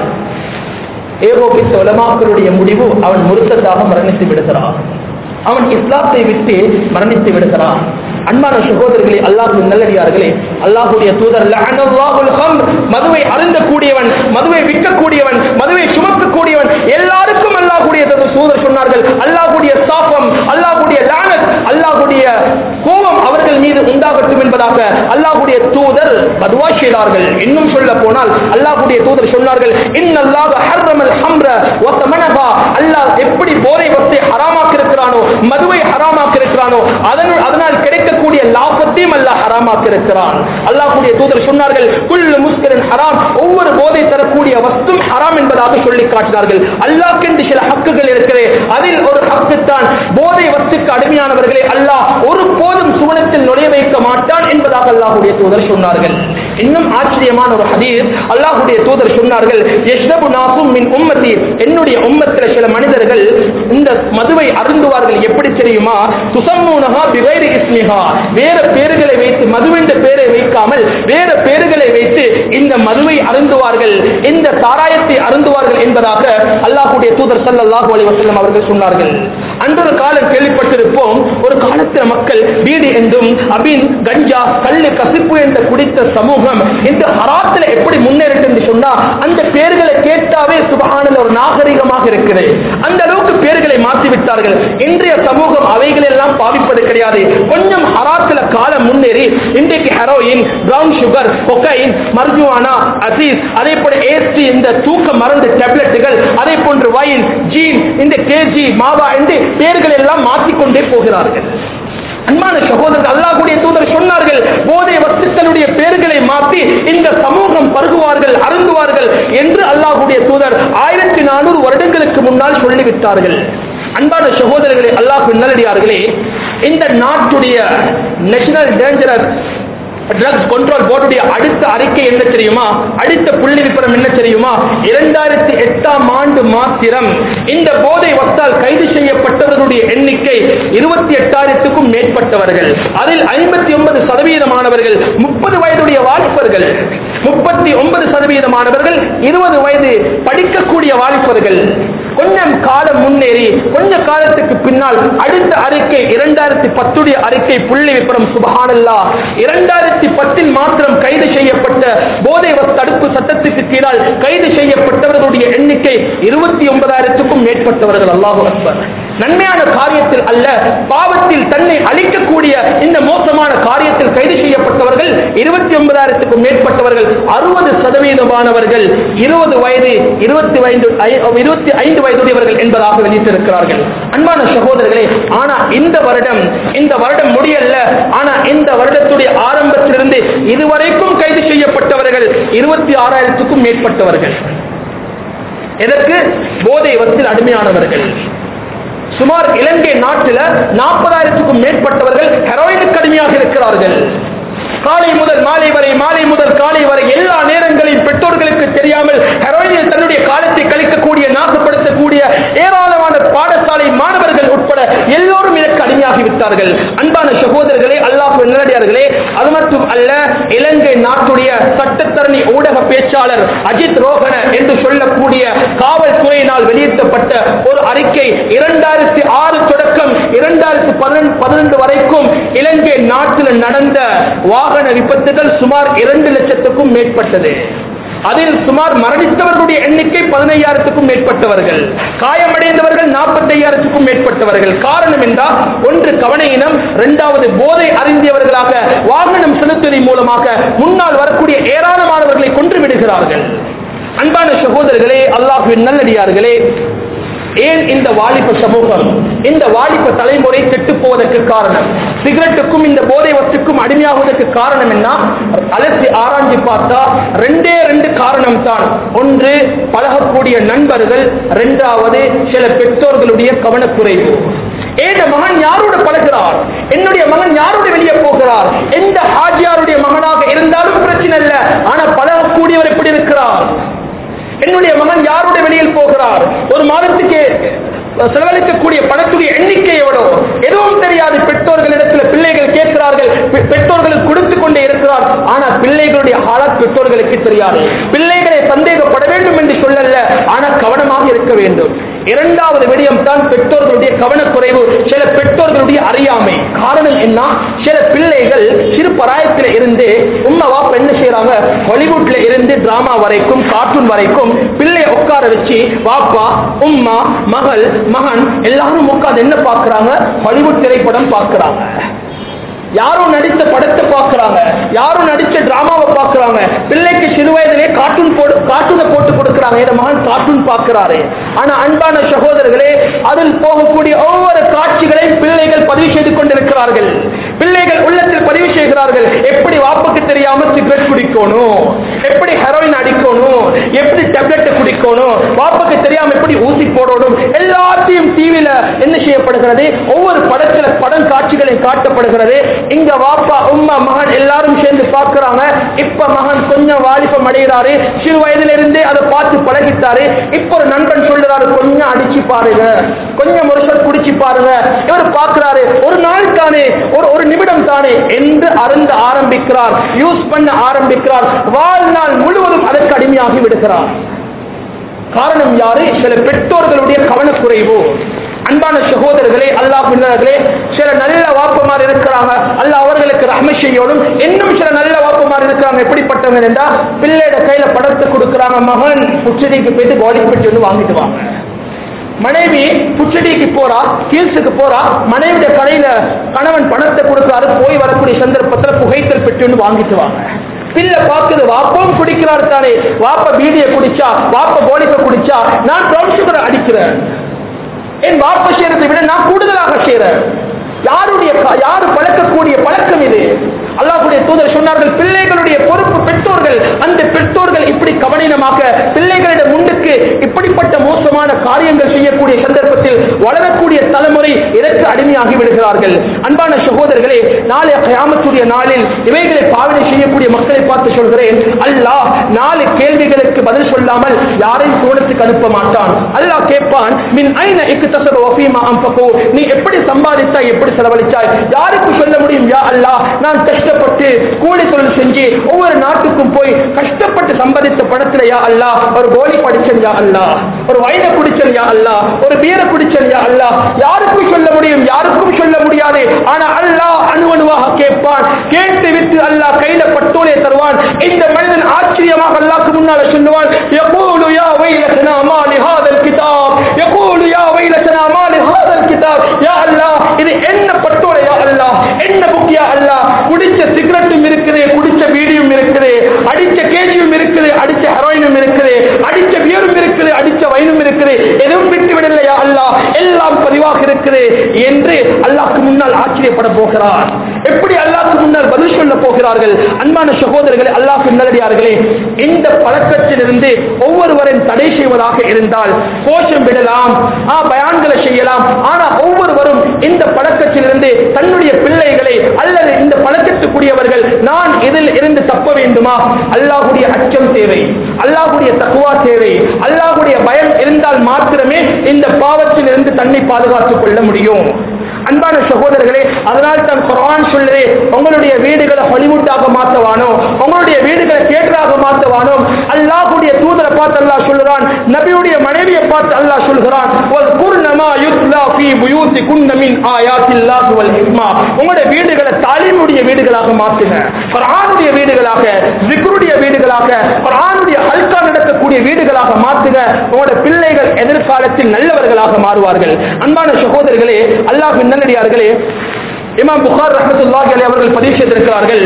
[SPEAKER 2] ஏகோபித்த உலமாக்களுடைய முடிவு அவன் முர்த்ததாக மரணித்து விடுகிறான், அவன் இஸ்லாத்தை விட்டு மரணித்து விடுகிறான். அன்பான சகோதரர்களே, அல்லாஹ்வின் நல்லடியார்களே, அல்லாஹ்வுடைய தூதர் லஅனல்லாஹுல் ஹம்ர், மதுவை அருந்தக்கூடியவன், மதுவை விற்கக்கூடியவன், மதுவை சுமக்கக்கூடியவன், எல்லாருக்கும் அல்லாஹ்வுடைய தூதர் சொன்னார்கள் அல்லாஹ்வுடைய சாபம், அல்லாஹ்வுடைய லானத், அல்லாஹ்வுடைய கோபம் அவர்கள் மீது உண்டாகட்டும் என்பதாக அல்லாஹ்வுடைய தூதர் பதுவா செய்தார்கள். இன்னும் சொல்ல போனால் அல்லாஹ்வுடைய தூதர் சொன்னார்கள் இன்னல்லாஹு ஹர்ரமல் ஹம்ர வ தமனஹா, அல்லாஹ் எப்படி போதை வஸ்தை ஹராமாக்கி இருக்கிறானோ, மதுவை ஹராமாக்கி இருக்கிறானோ, அதனால் கிடைக்கக்கூடிய லாபத்தையும் அல்லாஹ் ஹராமாக்கி இருக்கிறான். அல்லாஹ்வுடைய தூதர் சொன்னார்கள் குல்லு முஸ்கிரின் ஹராம், ஒவ்வொரு போதை தரக்கூடிய வஸ்தும் ஹராம் என்பதாக சொல்லி காட்டினார்கள். அல்லாஹ்க்கென்று சில ஹக்குகள் இருக்கிறது, அதில் ஒரு ஹக்கு தான் போதை வஸ்துக்கு அடிமையானவர்களை அல்லாஹ் ஒரு போதும் சுவனத்தில் நுழைய வைக்க மாட்டான் என்பதாக அல்லாஹ்வுடைய தூதர் சொன்னார்கள். இன்னும் ஆச்சரியமான ஒரு ஹதீஸ், அல்லாஹ்வுடைய தூதர் சொன்னார்கள் யஷ்ரபு நாசும் மின் உம்மத்தி, என்னுடைய உம்மத்தில் சில மனிதர்கள் இந்த மதுவை அருந்துவார்கள். எப்படி தெரியுமா? துசம்மூனஹா பிகைரி இஸ்மிஹா, வேற பேர்களை வைத்து, மதுவென்ற பேரை வைக்காமல் வேற பேர்களை வைத்து இந்த மதுவை அருந்துவார்கள், இந்த சாராயத்தை அருந்துவார்கள் என்பதாக அல்லாஹ்வுடைய தூதர் ஸல்லல்லாஹு அலைஹி வஸல்லம் அவர்கள் சொன்னார்கள். அன்றொரு காலம் கேள்விப்பட்டிருப்போம், ஒரு காலத்தில் மக்கள் பீடி என்றும் அபின், கஞ்சா, கல்லு, கசிப்பு என்ற குடித்த சமூகம் இந்த ஹராத்தில் எப்படி முன்னேறிட்டு என்று சொன்னா அந்த பேர்களை கேட்டாவே சுபஹானல்லாஹ் ஒரு நாகரிகமாக இருக்குது. அந்த அளவுக்கு பேர்களை மாற்றி விட்டார்கள். இன்றைய சமூகம் அவைகள் எல்லாம் பாவிப்பது கிடையாது. கொஞ்சம் ஹராத்துல காலம் முன்னேறி இன்றைக்கு heroin, brown sugar, cocaine, marijuana, hashish, அதே போல ஏஸ்டி, இந்த தூக்க மருந்து டேப்லெட்டுகள், அதே போன்று வைன், ஜீன், இந்த கேஜி, மாவா என்று பேர்கள் எல்லாம் மாற்றிக்கொண்டே போகிறார்கள். அன்பான சகோதரர்கள், அல்லாஹ்வுடைய தூதர் சொன்னார்கள் போதை வஸ்துக்களுடைய பெயர்களை மாற்றி இந்த சமூகம் பருகுவார்கள், அருந்துவார்கள் என்று அல்லாஹ்வுடைய தூதர் ஆயிரத்தி நானூறு வருடங்களுக்கு முன்னால் சொல்லிவிட்டார்கள். அன்பான சகோதரர்களே, அல்லாஹ்வின் நல்லடியார்களே, இந்த நாட்டுடைய நேஷனல் டேஞ்சரஸ் ட்ரக்ஸ் கண்ட்ரோல் போர்டுடைய அடுத்த அறிக்கை என்ன தெரியுமா? அடுத்த புள்ளி விபரம் என்ன தெரியுமா? இரண்டாயிரத்தி எட்டாம் ஆண்டு மாத்திரம் இந்த போதை வஸ்தால் கைது செய்யப்பட்டவர்களுடைய எண்ணிக்கை இருபத்தி எட்டாயிரத்துக்கும் மேற்பட்டவர்கள். அதில் ஐம்பத்தி ஒன்பது சதவீதமானவர்கள் முப்பது வயதுடைய வாலிபர்கள், முப்பத்தி ஒன்பது சதவீதமானவர்கள் இருபது வயது படிக்கக்கூடிய வாலிபர்கள். கொஞ்சம் காலம் முன்னேறி கொஞ்ச காலத்துக்கு பின்னால் அடுத்த அறிக்கை இரண்டாயிரத்தி பத்துடைய அறிக்கை புள்ளி விபரம் சுபஹானல்லாஹ், இரண்டாயிரத்தி பத்தில் மாத்திரம் கைது செய்யப்பட்ட போதை தடுப்பு சட்டத்துக்கு கீழால் கைது செய்யப்பட்டவர்களுடைய எண்ணிக்கை இருபத்தி ஒன்பதாயிரத்துக்கும் மேற்பட்டவர்கள். அல்லாஹு அக்பர். நன்மையான காரியத்தில் அல்ல, பாவத்தில் தன்னை அழிக்கக்கூடிய இந்த மோசமான காரியத்தில் கைது செய்யப்பட்டவர்கள் இருபத்தி ஒன்பதாயிரத்துக்கும் மேற்பட்டவர்கள். அறுபது சதவீதமானவர்கள் இருபது வயது இருபத்தி இருபத்தி ஐந்து வயதுடையவர்கள் என்பதாக வெளியிட்டிருக்கிறார்கள். அன்பான சகோதரர்களே, ஆனா இந்த வருடம் இந்த வருடம் முடியல, ஆனா இந்த வருடத்துடைய ஆரம்பத்திலிருந்து இதுவரைக்கும் கைது செய்யப்பட்டவர்கள் இருபத்தி ஆறாயிரத்துக்கும் மேற்பட்டவர்கள். எதற்கு? போதை வஸ்தில் அடிமையானவர்கள். சுமார் இலங்கை நாட்டில் நாற்பதாயிரத்துக்கும் மேற்பட்டவர்கள் ஹெரோயினுக்கு அடிமையாக இருக்கிறார்கள். காலை முதல் மாலை வரை, மாலை முதல் காலை வரை எல்லா நேரங்களையும் பெற்றோர்களுக்கு தெரியாமல் ஹெரோயினில் தன்னுடைய காலத்தை கழிக்கக்கூடிய, நாசப்படுத்தக்கூடிய ஏராளமான பாடசாலை மாணவர்கள் உட்பட எல்லோரும் இதற்கு அடிமையாகி விட்டார்கள். அன்பான சகோதரர்களே, அல்லாஹ் நல்லடியார்களே, அது மட்டும் அல்ல, இலங்கை நாட்டுடைய சட்டத்தரணி ஊடக பேச்சாளர் அஜித் ரோஹன என்று சொல்லக்கூடிய காவல்துறையினால் வெளியிடப்பட்ட ஒரு அறிக்கை இரண்டாயிரத்தி ஆறு தொடக்கம் இரண்டாயிரத்தி பதினெண்டு வரைக்கும் இலங்கை நாட்டில் நடந்த வாகன விபத்துகள் சுமார் இரண்டு லட்சத்துக்கும் மேற்பட்டது. அதில் சுமார் மரணித்தவர்களுடைய எண்ணிக்கை பதினையாயிரத்துக்கும் மேற்பட்டவர்கள், காயமடைந்தவர்கள் நாற்பத்தி ஐயாயிரத்துக்கும் மேற்பட்டவர்கள். காரணம் என்றால், ஒன்று கவனையினம், இரண்டாவது போதை அறிந்தியவர்களாக வாகனம் செலுத்துவதன் மூலமாக முன்னால் வரக்கூடிய ஏராளமானவர்களை கொன்று விடுகிறார்கள். அன்பான சகோதரர்களே, அல்லாஹ்வின் நல்லடியார்களே, ஏன் இந்த வாலிப சமூகம், இந்த வாலிப தலைமுறை கெட்டு போவதற்கு காரணம், சிகரெட்டுக்கும் இந்த போதை வஸ்துக்கும் அடிமையாகுவதற்கு காரணம் என்ன? அலசி ஆராய்ச்சி பார்த்தா ரெண்டே ரெண்டு காரணம் தான். ஒன்று பழகக்கூடிய நண்பர்கள், இரண்டாவது சில பெற்றோர்களுடைய கவனக்குறைவு. ஏன் மகன் யாரோடு பழகிறார், என்னுடைய மகன் யாரோடு வெளியே போகிறார், எந்த ஹாஜியாருடைய மகனாக இருந்தாலும் பிரச்சனை இல்லை, ஆனா பழகக்கூடியவர் எப்படி இருக்கிறார், என்னுடைய மகன் யாரோட வெளியில் போகிறார், ஒரு மாதத்துக்கு செலவழிக்கக்கூடிய பணத்துடைய எண்ணிக்கை எவ்வளோ எதுவும் தெரியாது. பெற்றோர்களிடத்தில் பிள்ளைகள் கேட்கிறார்கள், பெற்றோர்களுக்கு கொடுத்துக் கொண்டே இருக்கிறார், ஆனால் பிள்ளைகளுடைய ஹாலத் பெற்றோர்களுக்கு தெரியாது. பிள்ளைகளை சந்தேகப்பட வேண்டும் என்று சொல்லல, ஆனால் கவனமாக இருக்க வேண்டும். இரண்டாவது விடயம் தான் பெற்றோர்களுடைய கவனக்குறைவு, சில பெற்றோர்களுடைய அறியாமை. காரணம் என்ன? சில பிள்ளைகள் சிறு பராயத்தில் இருந்து உம்மா வாப்பா என்ன செய்யறாங்க, ஹாலிவுட்ல இருந்து டிராமா வரைக்கும் கார்ட்டூன் வரைக்கும் பிள்ளைய உட்கார வச்சு வாப்பா உம்மா மகள் மகன் எல்லாரும் உட்கார்ந்து என்ன பார்க்கிறாங்க, ஹாலிவுட் திரைப்படம் பார்க்கிறாங்க. யாரும் நடித்த படத்தை பார்க்கிறாங்க, யாரும் நடிச்ச டிராமாவை பார்க்கிறாங்க. பிள்ளைக்கு சிறு வயதிலே கார்ட்டூன் போட்டு கார்ட்டூனை போட்டு கொடுக்கிறாங்க, இந்த மகன் கார்ட்டூன் பார்க்கிறாரு. ஆனா அன்பான சகோதரர்களே, அதில் போகக்கூடிய ஒவ்வொரு காட்சிகளையும் பிள்ளைகள் பதிவு செய்து கொண்டிருக்கிறார்கள். பிள்ளைகள் உள்ளத்தில் பதிவு செய்கிறார்கள், எப்படி வாப்புக்கு தெரியாம சிகரெட் குடிக்கணும், எப்படி ஹெரோயின் அடிக்கணும், எப்படி டேப்லெட் குடிக்கணும், வாப்புக்கு தெரியாம எப்படி ஊசி போடணும், எல்லாத்தையும் டிவியில என்ன செய்யப்படுகிறது, ஒவ்வொரு படத்துல படம் காட்சிகளை காட்டப்படுகிறது. இங்க வாப்பா உம்மா மகன் எல்லாரும் சேர்ந்து பார்க்கிறாங்க. இப்ப மகன் கொஞ்சம் வாலிபம் அடைகிறாரு, சிறு வயதில இருந்தே அதை பார்த்து பழகிட்டாரு. இப்ப ஒரு நண்பன் சொல்றாரு, கொஞ்சம் அடிச்சு பாருங்க, கொஞ்சம் ஒரு சொல் குடிச்சு பாருங்க. இவர் பார்க்கிறாரு, ஒரு நாள் தானே, ஒரு ஒரு நிமிடம் தானே என்று அருந்த ஆரம்பிக்கிறார், யூஸ் பண்ண ஆரம்பிக்கிறார். வாழ்நாள் முழுவதும் அதற்கு அடிமையாகி விடுகிறார். காரணம் யாரு? சில பெற்றோர்களுடைய கவனக்குறைவு. அன்பான சகோதரர்களே, அல்லாஹ்வினர்களே, சில நல்ல வாப்பமார் இருக்கிறாங்க, அல்லாஹ் அவர்களுக்கு ரஹ்மத் செய்யணும். இன்னும் சில நல்ல வாப்பமார் இருக்கிறாங்க. எப்படிப்பட்டவங்க என்றா, பிள்ளையோட கையில படத்தை கொடுக்கிறாங்க, மகன் புச்சடிக்கு போயிட்டு கோடி பெட்டி ஒன்று வாங்கிட்டு வாங்க. மனைவி புச்சடிக்கு போறா, கீழ்ஸுக்கு போறா, மனைவிய கடையில கணவன் பணத்தை கொடுக்கிறாரு, போய் வரக்கூடிய சந்தர்ப்பத்தில் புகைத்தல் பெட்டி ஒன்று வாங்கிட்டு வாங்க. பிள்ளை பார்க்குது, வாப்பவும் குடிக்கிறார் தானே, வாப்ப பீடியை குடிச்சா, வாப்ப கோலிப்பை குடிச்சா, நான் ப்ரௌன் சுகரை அடிக்கிறேன், என் வாப்ப செய்யறதை விட நான் கூடுதலாக செய்யறேன். யாருடைய யாரு பழக்கக்கூடிய பழக்கம் இது? அல்லாஹ்வுடைய தூதர் சொன்னார்கள், பிள்ளைகளுடைய பொறுப்பு பெற்றோர்கள். அந்த பெற்றோர்கள் இப்படி கவனமாக பிள்ளைகளிடம் முன்னுக்கு இப்படிப்பட்ட மோசமான காரியங்கள் செய்யக்கூடிய சந்தர்ப்பத்தில் வளரக்கூடிய தலைமுறை இதற்கு அடிமையாகி விடுகிறார்கள். அன்பான சகோதரர்களே, நாளை கியாமத்துடைய நாளில் இவைகளை பாவனை செய்யக்கூடிய மக்களை பார்த்து சொல்கிறேன், அல்லாஹ் நாலு கேள்விகளுக்கு பதில் சொல்லாமல் யாரையும் சோழத்துக்கு அனுப்ப மாட்டான். அல்லாஹ் கேட்பான், மின் ஐன இக்தஸபு வ ஃபீமா அன்ஃபகு, நீ எப்படி சம்பாதித்தாய், எப்படி செலவழித்தாய்? யாருக்கு சொல்ல முடியும்? யா அல்லாஹ், நான் கஷ்டப்பட்டு கூலி தொழில் செஞ்சு ஒவ்வொரு நாட்டுக்கும் போய் கஷ்டப்பட்டு சம்பாதித்த பணத்துல யா அல்லாஹ் ஒரு கோலி படிச்சன், யா அல்லாஹ் ஒரு வைன குடிச்சன், யா அல்லாஹ் ஒரு பீர குடிச்சன், யா அல்லாஹ். யாருக்கும் சொல்ல முடியும்? யாருக்கும் சொல்ல முடியாது. ஆனா அல்லாஹ் அணுவணுவாக கேட்பான். கேட்டு விட்டு அல்லாஹ் கையில பட்டோலே தருவான். இந்த மனிதன் ஆச்சரியமாக அல்லாஹ்க்கு முன்னால சொல்லுவான், யகூலு யா வைலதனா மா லிஹாதல் கிதாப், யகூலு யா வைலதனா மா லிஹாதல் கிதாப். யா அல்லாஹ், இது என்ன பட்டோலே? யா அல்லாஹ், என்ன புக்? யா அல்லாஹ், குடிச்ச சிகரெட்டும் இருக்குது, குடிச்ச பீடியும் இருக்குது, அடிச்ச கேஜியும் இருக்குது, அடிச்ச ஹெரோயினும் இருக்குது, அடிச்ச பியரும் இருக்குது, அடிச்ச வைனும் இருக்குது, எதுவும் விட்டு விடல யா அல்லாஹ், எல்லாம் பதிவாக இருக்குது என்று அல்லாஹ்க்கு முன்னால் ஆச்சரியப்பட போகிறார். எப்படி அல்லாஹ்க்கு முன்னால் பதில் சொல்ல போகிறார்கள்? அன்பான சகோதரர்களே, அல்லாஹ்வின் நல்லடியார்களே, இந்த பழக்கத்திலிருந்து ஒவ்வொருவரையும் தடை செய்வதாக இருந்தால் கோஷம் விடலாம், பயான்களை செய்யலாம். ஆனா ஒவ்வொருவரும் இந்த பழக்கத்திலிருந்து தன்னுடைய பிள்ளைகளை அல்லது இந்த பழக்கத்துக்குரியவர்கள் நான் இதில் இருந்து தப்ப வேண்டுமா? அல்லாஹ்வுடைய அச்சம் தேவை, அல்லாஹ்வுடைய தக்வா தேவை, அல்லாஹ்வுடைய பயம் இருந்தால் மாத்திரமே இந்த பாவத்தில் இருந்து தன்னை பாதுகாத்துக் கொள்ள முடியும். அன்பான சகோதரர்களே, அதனால் தான் குர்ஆன் சொல்லுது, உங்களுடைய வீடுகளை ஹாலிவுட்டாக மாற்றவானோ, உங்களுடைய வீடுகளை தியேட்டராக மாற்றவானோ. அல்லாஹ்வுடைய தூதரை பார்த்து அல்லாஹ் சொல்கிறான், நபியுடைய மனைவியை பார்த்து அல்லாஹ் சொல்கிறான், வஸ்குர்னமா யுத்லா ஃபீ புயூதிகுன்ன மின் ஆயாத்தில்லாஹி வல் ஹிக்மா. உங்களுடைய வீடுகளை தாலீமுடைய வீடுகளாக மாற்றுங்க, குர்ஆனுடைய வீடுகளாக, ஸிக்ருடைய வீடுகளாக, குர்ஆனுடைய ஹல்கா நடக்கக்கூடிய வீடுகளாக மாற்றுங்க. உங்களுடைய பிள்ளைகள் எதிர்காலத்தில் நல்லவர்களாக மாறுவார்கள். அன்பான சகோதரர்களே, அல்லாஹ்வின் நல்லடியார்களே, இமாம் புகாரி ரஹ்மத்துல்லாஹி அலைஹி அவர்கள் பதிவு செய்திருக்கிறார்கள்,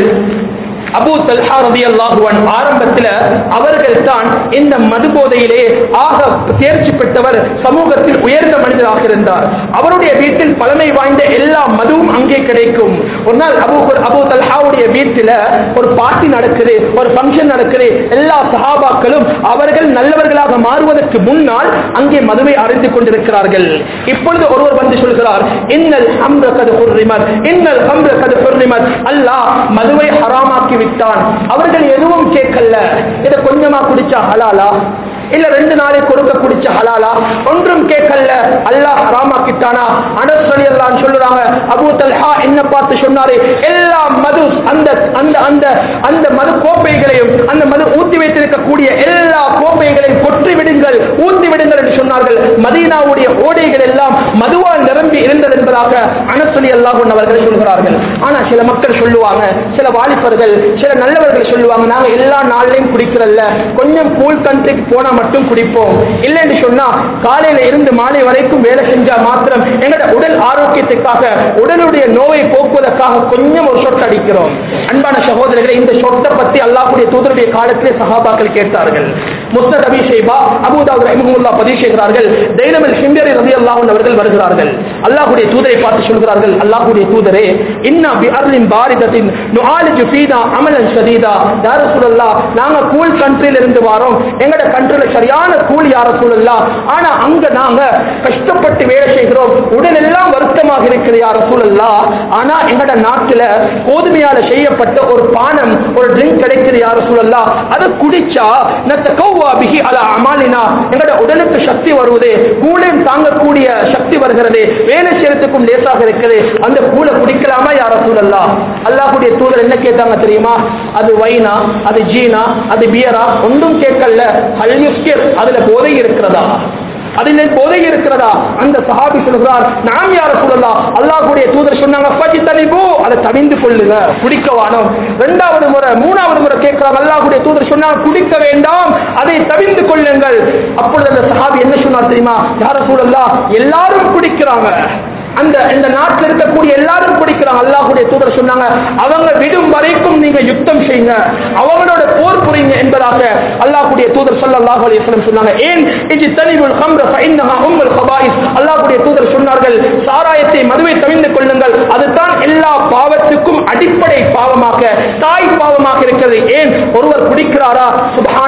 [SPEAKER 2] அபூ தல்ஹா ரலியல்லாஹு அன்ஹு ஆரம்பத்தில் அவர்கள் தான் இந்த மது போதையிலே ஆக தேர்ச்சி பெற்றவர், சமூகத்தில் உயர்ந்த மனிதராக இருந்தார். அவருடைய வீட்டில் பழமை வாய்ந்த எல்லா மதுவும் அங்கே கிடைக்கும். ஒரு நாள் அபூ அபூ தல்ஹாவுடைய வீட்டில் ஒரு பார்ட்டி நடக்குது, ஒரு ஃபங்க்ஷன் நடக்குது. எல்லா சஹாபாக்களும் அவர்கள் நல்லவர்களாக மாறுவதற்கு முன்னால் அங்கே மதுவை அருந்தி கொண்டிருக்கிறார்கள். இப்பொழுது ஒருவர் வந்து சொல்கிறார், இன்னல் ஹம்ர கத் ஹுர்ரிமத், இன்னல் ஹம்ர கத் ஹுர்ரிமத், அல்லாஹ் மதுவை ஹராமாக்கி விட்டான். அவர்கள் எதுவும் கேட்கல, இதை கொஞ்சமா குடிச்சா ஹலாலா, இல்ல ரெண்டு நாளைக்கு கொடுக்க குடிச்ச ஹலாலா, ஒன்றும் கேட்கல. அல்லாஹ் ஹராமாக்கிட்டானா? அனஸ் ரலியல்லாஹு அன்ஹு சொல்றாங்க, அபூ தல்ஹா என்ன பார்த்து சொன்னாரு, எல்லா மது அந்த அந்த அந்த அந்த மது கோப்பைகளையும் அந்த மது ஊத்தி வைத்திருக்கக்கூடிய எல்லா கோப்பைகளையும் கொற்றி விடுங்கள், ஊத்தி விடுங்கள் என்று சொன்னார்கள். மதீனாவுடைய ஓடைகள் எல்லாம் மதுவால் நிரம்பி இருந்தது என்பதாக அனஸ் ரலியல்லாஹு அன்ஹு அவர்கள் சொல்கிறார்கள். ஆனா சில மக்கள் சொல்லுவாங்க, சில வாலிபர்கள், சில நல்லவர்கள் சொல்லுவாங்க, நாங்க எல்லா நாள்லையும் குடிக்கிறல்ல, கொஞ்சம் கூல் கண்ட்ரிக்கு போனா மட்டும் குடிப்போம், இல்லைன்னு சொன்னா காலையில இருந்து மாலை வரைக்கும் வேலை செஞ்சா மாத்திரம் எங்களோட உடல் ஆரோக்கியத்துக்காக, உடலுடைய நோயை போக்குவதற்காக கொஞ்சம் ஒரு சொட்டு அடிக்கிறோம். அன்பான சகோதரர்களை, இந்த சொட்டை பத்தி அல்லாஹ்வுடைய தூதருடைய காலத்திலே சஹாபாக்கள் கேட்டார்கள். Musnad Abi Shaybah, Abu Dawood ரஹிமஹுல்லாஹ் பதிவு செய்கிறார்கள், தைலமுல் ஹிம்யரி ரலியல்லாஹு அன்ஹு அவர்கள் வருகிறார்கள். அல்லாஹ்வுடைய தூதரை பார்த்து சொல்கிறார்கள், அல்லாஹ்வுடைய தூதரே, இன்னா பி அர்லின் பாரிதத்தின் நுஆலிஜு ஃபீனா அமலன் ஷதீதா. யா ரசூலல்லாஹ், நாங்க கூல் கண்ட்ரியில இருந்து வரோம், எங்கட கண்ட்ரியில சரியான கூலி யா ரசூலல்லாஹ், ஆனா அங்க நாங்க கஷ்டப்பட்டு வேலை செய்கிறோம், உடல் எல்லாம் வருத்தமாக இருக்குது யா ரசூலல்லாஹ். ஆனா எங்கட நாட்டுல கோதுமையால செய்யப்பட்ட ஒரு பானம், ஒரு ட்ரிங்க் கிடைக்குது யா ரசூலல்லாஹ், அதை குடிச்சா நத்தகவ்வா பிஹி அலா அமாலினா, எங்கட உடலுக்கு சக்தி வருவது, கூலையும் தாங்கக்கூடிய சக்தி வருகிறது, வேலை செய்யறதுக்கும் லேசாக இருக்குது, அந்த கூலை குடிக்கலாமா யா ரசூலல்லாஹ்? அல்லாஹ்வுடைய தூதர் என்ன கேட்டாங்க தெரியுமா? அது வைனா, அது ஜீனா, அது பியரா? ஒன்றும் கேட்கல. ஹல்யுஸ்கிர், அதுல போதை இருக்கிறதா, அதில் போதை இருக்கிறதா? அந்த சஹாபி சொல்கிறார், நாம் யா ரசூலல்லாஹ், அல்லாஹ்வுடைய தூதர் சொன்னாங்க, ஃபஜ்தனிபு, அதை தவிந்து கொள்ளுங்க, குடிக்க வேண்டாம். இரண்டாவது முறை, மூணாவது முறை கேட்கிறாங்க, அல்லாஹ்வுடைய தூதர் சொன்னாங்க, குடிக்க வேண்டாம், அதை தவிந்து கொள்ளுங்கள். அப்பொழுது அந்த சஹாபி என்ன சொன்னார் தெரியுமா? யா ரசூலல்லாஹ், எல்லாரும் குடிக்கிறாங்க, அந்த இந்த நாட்டில் இருக்கக்கூடிய எல்லாரும் குடிக்கிறாங்க. அல்லாஹ்வுடைய தூதர் சொன்னாங்க, அவங்க விடும் வரைக்கும் நீங்க யுத்தம் செய்யுங்க, அவங்களோட போர் புரியுங்க என்பதாக அல்லாஹ்வுடைய தூதர் ஸல்லல்லாஹு அலைஹி வஸல்லம் சொன்னாங்க. ஏன் இஜ்தனிபுல் ஹம்ர ஃபஇன்னஹா உம்முல் கபாயிஸ், அல்லாஹ்வுடைய தூதர் சொன்னார்கள், சாராயத்தை, மதுவை தவிந்து கொள்ளுங்கள்,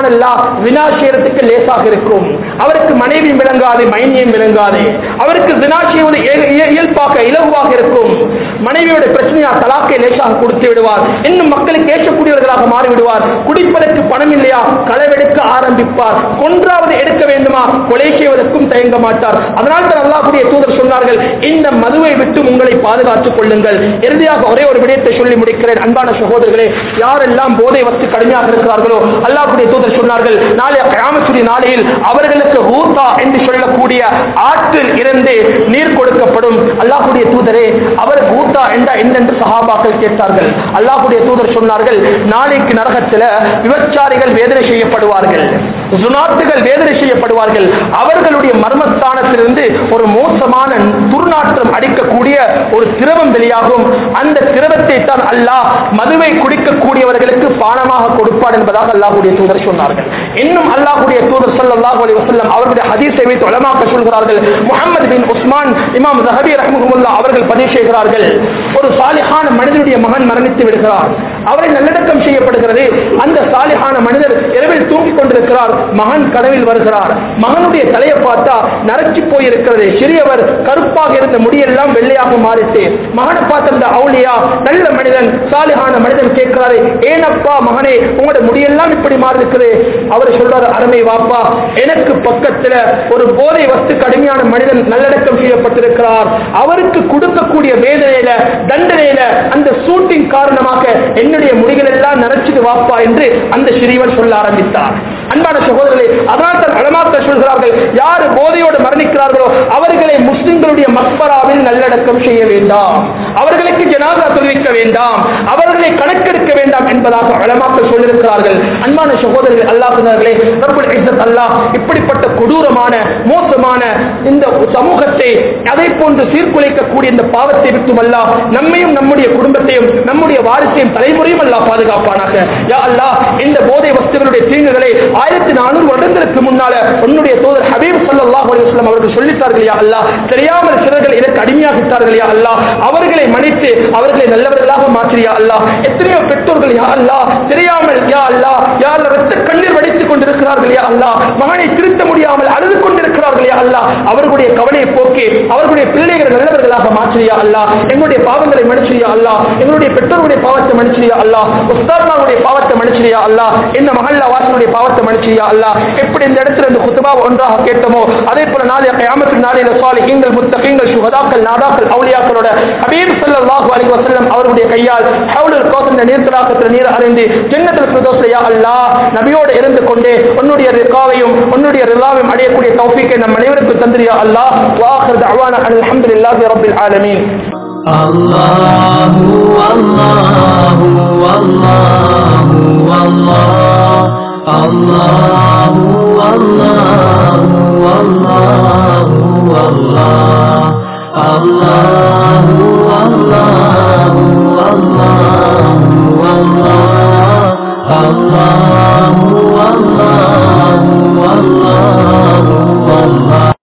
[SPEAKER 2] சுப்ஹானல்லாஹ் வினா செய்யறதுக்கு லேசாக இருக்கும். அவருக்கு மனைவியும் விளங்காது, மைனியும் விளங்காது. அவருக்கு வினா செய்வது இயல்பாக இலகுவாக இருக்கும். மனைவியோட பிரச்சனையா தலாக்கை லேசாக கொடுத்து விடுவார். இன்னும் மக்களுக்கு ஏற்றக்கூடியவர்களாக மாறிவிடுவார். குடிப்பதற்கு பணம் இல்லையா, களவெடுக்க ஆரம்பிப்பார். கொன்றாவது எடுக்க வேண்டுமா, கொலை செய்வதற்கும் தயங்க மாட்டார். அதனால் தான் அல்லாஹ்வுடைய தூதர் சொன்னார்கள், இந்த மதுவை விட்டு உங்களை பாதுகாத்துக் கொள்ளுங்கள். இறுதியாக ஒரே ஒரு விடயத்தை சொல்லி முடிக்கிறேன். அன்பான சகோதரர்களே, யாரெல்லாம் போதை வஸ்து கடுமையாக இருக்கிறார்களோ அல்லாஹ்வுடைய தூதர் சொன்னார்கள், நாளைய கியாமத்துடைய நாளையில் அவர்களுக்கு ஹூதா என்று சொல்லக்கூடிய ஆற்றில் இருந்து நீர் கொடுக்கப்படும். அல்லாஹ்வுடைய தூதரே, அவர் ஹூதா என்ற என்னென்று சஹாபாக்கள் கேட்டார்கள். அல்லாஹ்வுடைய தூதர் சொன்னார்கள், நாளைக்கு நரகத்தில் விபச்சாரிகள் வேதனை செய்யப்படுவார்கள், ஜுனாத்துகள் வேதனை செய்யப்படுவார்கள். அவர்களுடைய மர்மஸ்தானத்திலிருந்து ஒரு மோசமான துர்நாற்றம் அடிக்கக்கூடிய ஒரு திரவம் வெளியாகும். அந்த திரவத்தை தான் அல்லாஹ் மதுவை குடிக்கக்கூடியவர்களுக்கு பானமாக கொடுப்பார் என்பதாக அல்லாஹ்வுடைய தூதர் சொன்னார்கள். இன்னும் அல்லாஹ்வுடைய தூதர் ஸல்லல்லாஹு அலைஹி வஸல்லம் அவருடைய ஹதீஸை வைத்து உலமாக்கள் சொல்கிறார்கள், முஹம்மது பின் உஸ்மான் இமாம் ஸஹபி ரஹ்மஹுல்லாஹ் அவர்கள் பதிவு செய்கிறார்கள், ஒரு சாலிஹான மனிதனுடைய மகன் மரணித்து விடுகிறார். அவரை நல்லடக்கம் செய்யப்படுகிறது. அந்த சாலிஹான மனிதர் இரவில் தூங்கிக் கொண்டிருக்கிறார். மகன் கனவில் வருகிறார். மகனுடைய தலையை பார்த்தா நரைச்சி போயிருக்கிறது. சிறியவர் கருப்பாக இருந்த முடியெல்லாம் வெள்ளையாக மாறிட்டு, மகனை பார்த்த அவுலியா நல்ல மனிதன் சாலிஹான மனிதன் கேட்கிறாரு, ஏனப்பா மகனே உங்களோட முடியெல்லாம் இப்படி மாறி இருக்குது? அவர் சொல்றாரு, அருமை வாப்பா, எனக்கு பக்கத்துல ஒரு போதை வஸ்து கடுமையான மனிதன் நல்லடக்கம் செய்யப்பட்டிருக்கிறார். அவருக்கு கொடுக்கக்கூடிய வேதனையில தண்டனையில அந்த சூட்டின் காரணமாக என்னுடைய முடிகள் எல்லாம் நரைச்சிட்டு வாப்பா என்று அந்த சிறியவர் சொல்ல ஆரம்பித்தார். அன்பான சகோதரர்களே, அதனால் தான் உலமாக்கள் சொல்கிறார்கள், யார் போதையோடு மரணிக்கிறார்களோ அவர்களை முஸ்லிம்களுடைய மக்பராவில் நல்லடக்கம் செய்ய வேண்டாம், அவர்களுக்கு ஜனாஸா தொழுவிக்க வேண்டாம், அவர்களை கணக்கெடுக்க வேண்டாம் என்பதாக உலமாக்கள் சொல்லியிருக்கிறார்கள். அன்பான சகோதரர்கள், அல்லாஹ்வினர்களே, ரப்புல் இஸ்ஸத் அல்லாஹ் இப்படிப்பட்ட கொடூரமான மோசமான இந்த சமூகத்தை அதை போன்று சீர்குலைக்கக்கூடிய இந்த பாவத்தை விட்டும் அல்லாஹ் நம்மையும் நம்முடைய குடும்பத்தையும் நம்முடைய வாரிசையும் தலைமுறையும் அல்லாஹ் பாதுகாப்பானாக. யா அல்லாஹ், இந்த போதை வஸ்துகளுடைய தீங்குகளை ஆயிரத்தி நானூறு வருடங்களுக்கு முன்னால உன்னுடைய தூதர் ஹபீப் ஸல்லல்லாஹு அலைஹி வஸல்லம் அவர்கள் சொல்லிட்டார்கள். யா அல்லாஹ், தெரியாமல் சிலர்கள் இதற்கு அடிமையாகிட்டார்கள். யா அல்லாஹ், அவர்களை மன்னித்து அவர்களை நல்லவர்களாக மாற்றியா அல்லாஹ். எத்தனையோ பெற்றோர்கள் யா அல்லாஹ் தெரியாமல் யா அல்லாஹ் யா அல்லாஹ் ரத்த கண்ணீர் வடித்துக் கொண்டிருக்கிறார்கள். யா அல்லாஹ், மகனை திருத்த முடியாமல் அழுது கொண்டிருக்கிறார்கள். யா அல்லாஹ், அவர்களுடைய கவலையை போக்கி அவர்களுடைய பிள்ளைகள் நல்லவர்களாக மாற்றியா அல்லாஹ். எங்களுடைய பாவங்களை மன்னிச்சியா அல்லாஹ், எங்களுடைய பெற்றோருடைய பாவத்தை மன்னிச்சியா அல்லாஹ், உஸ்தாத்மாவுடைய பாவத்தை மன்னிச்சியா அல்லாஹ், இந்த மஹல்லா வாசிகளுடைய பாவத்தை மன்னிச்சியா அல்லாஹ். எப்படி இந்த இடத்துல இந்த குத்பா ஒன்றாக கேட்டோமோ அதே போல நாளைய கியாமத் நாளையில சாலிஹீன்கள் முத்தகீன்கள் சுஹதாக்கள் நாதாக்கள் அவுலியாக்களோட ஹபீப் ஸல்லல்லாஹு அலைஹி வஸல்லம் அவருடைய கையால் ஹவுலுல் கௌசர் நீர்த்தடாகத்தில் நீர் அறிந்து ஜன்னத்துல் ஃபிர்தௌஸ்ல யா அல்லாஹ் நபியோடு இருந்து கொண்டே உன்னுடைய ரிகாவையும் உன்னுடைய ரிலாவையும் அடையக்கூடிய தௌஃபீக்கை நம் அனைவருக்கும் தந்திரியா அல்லாஹ். வா ஆகிரு தஅவானா அல்ஹம்துலில்லாஹி ரப்பில் ஆலமீன்.
[SPEAKER 1] அல்லாஹு அல்லாஹு அல்லாஹு அல்லாஹ் அல்லாஹு அல்லாஹு அல்லாஹு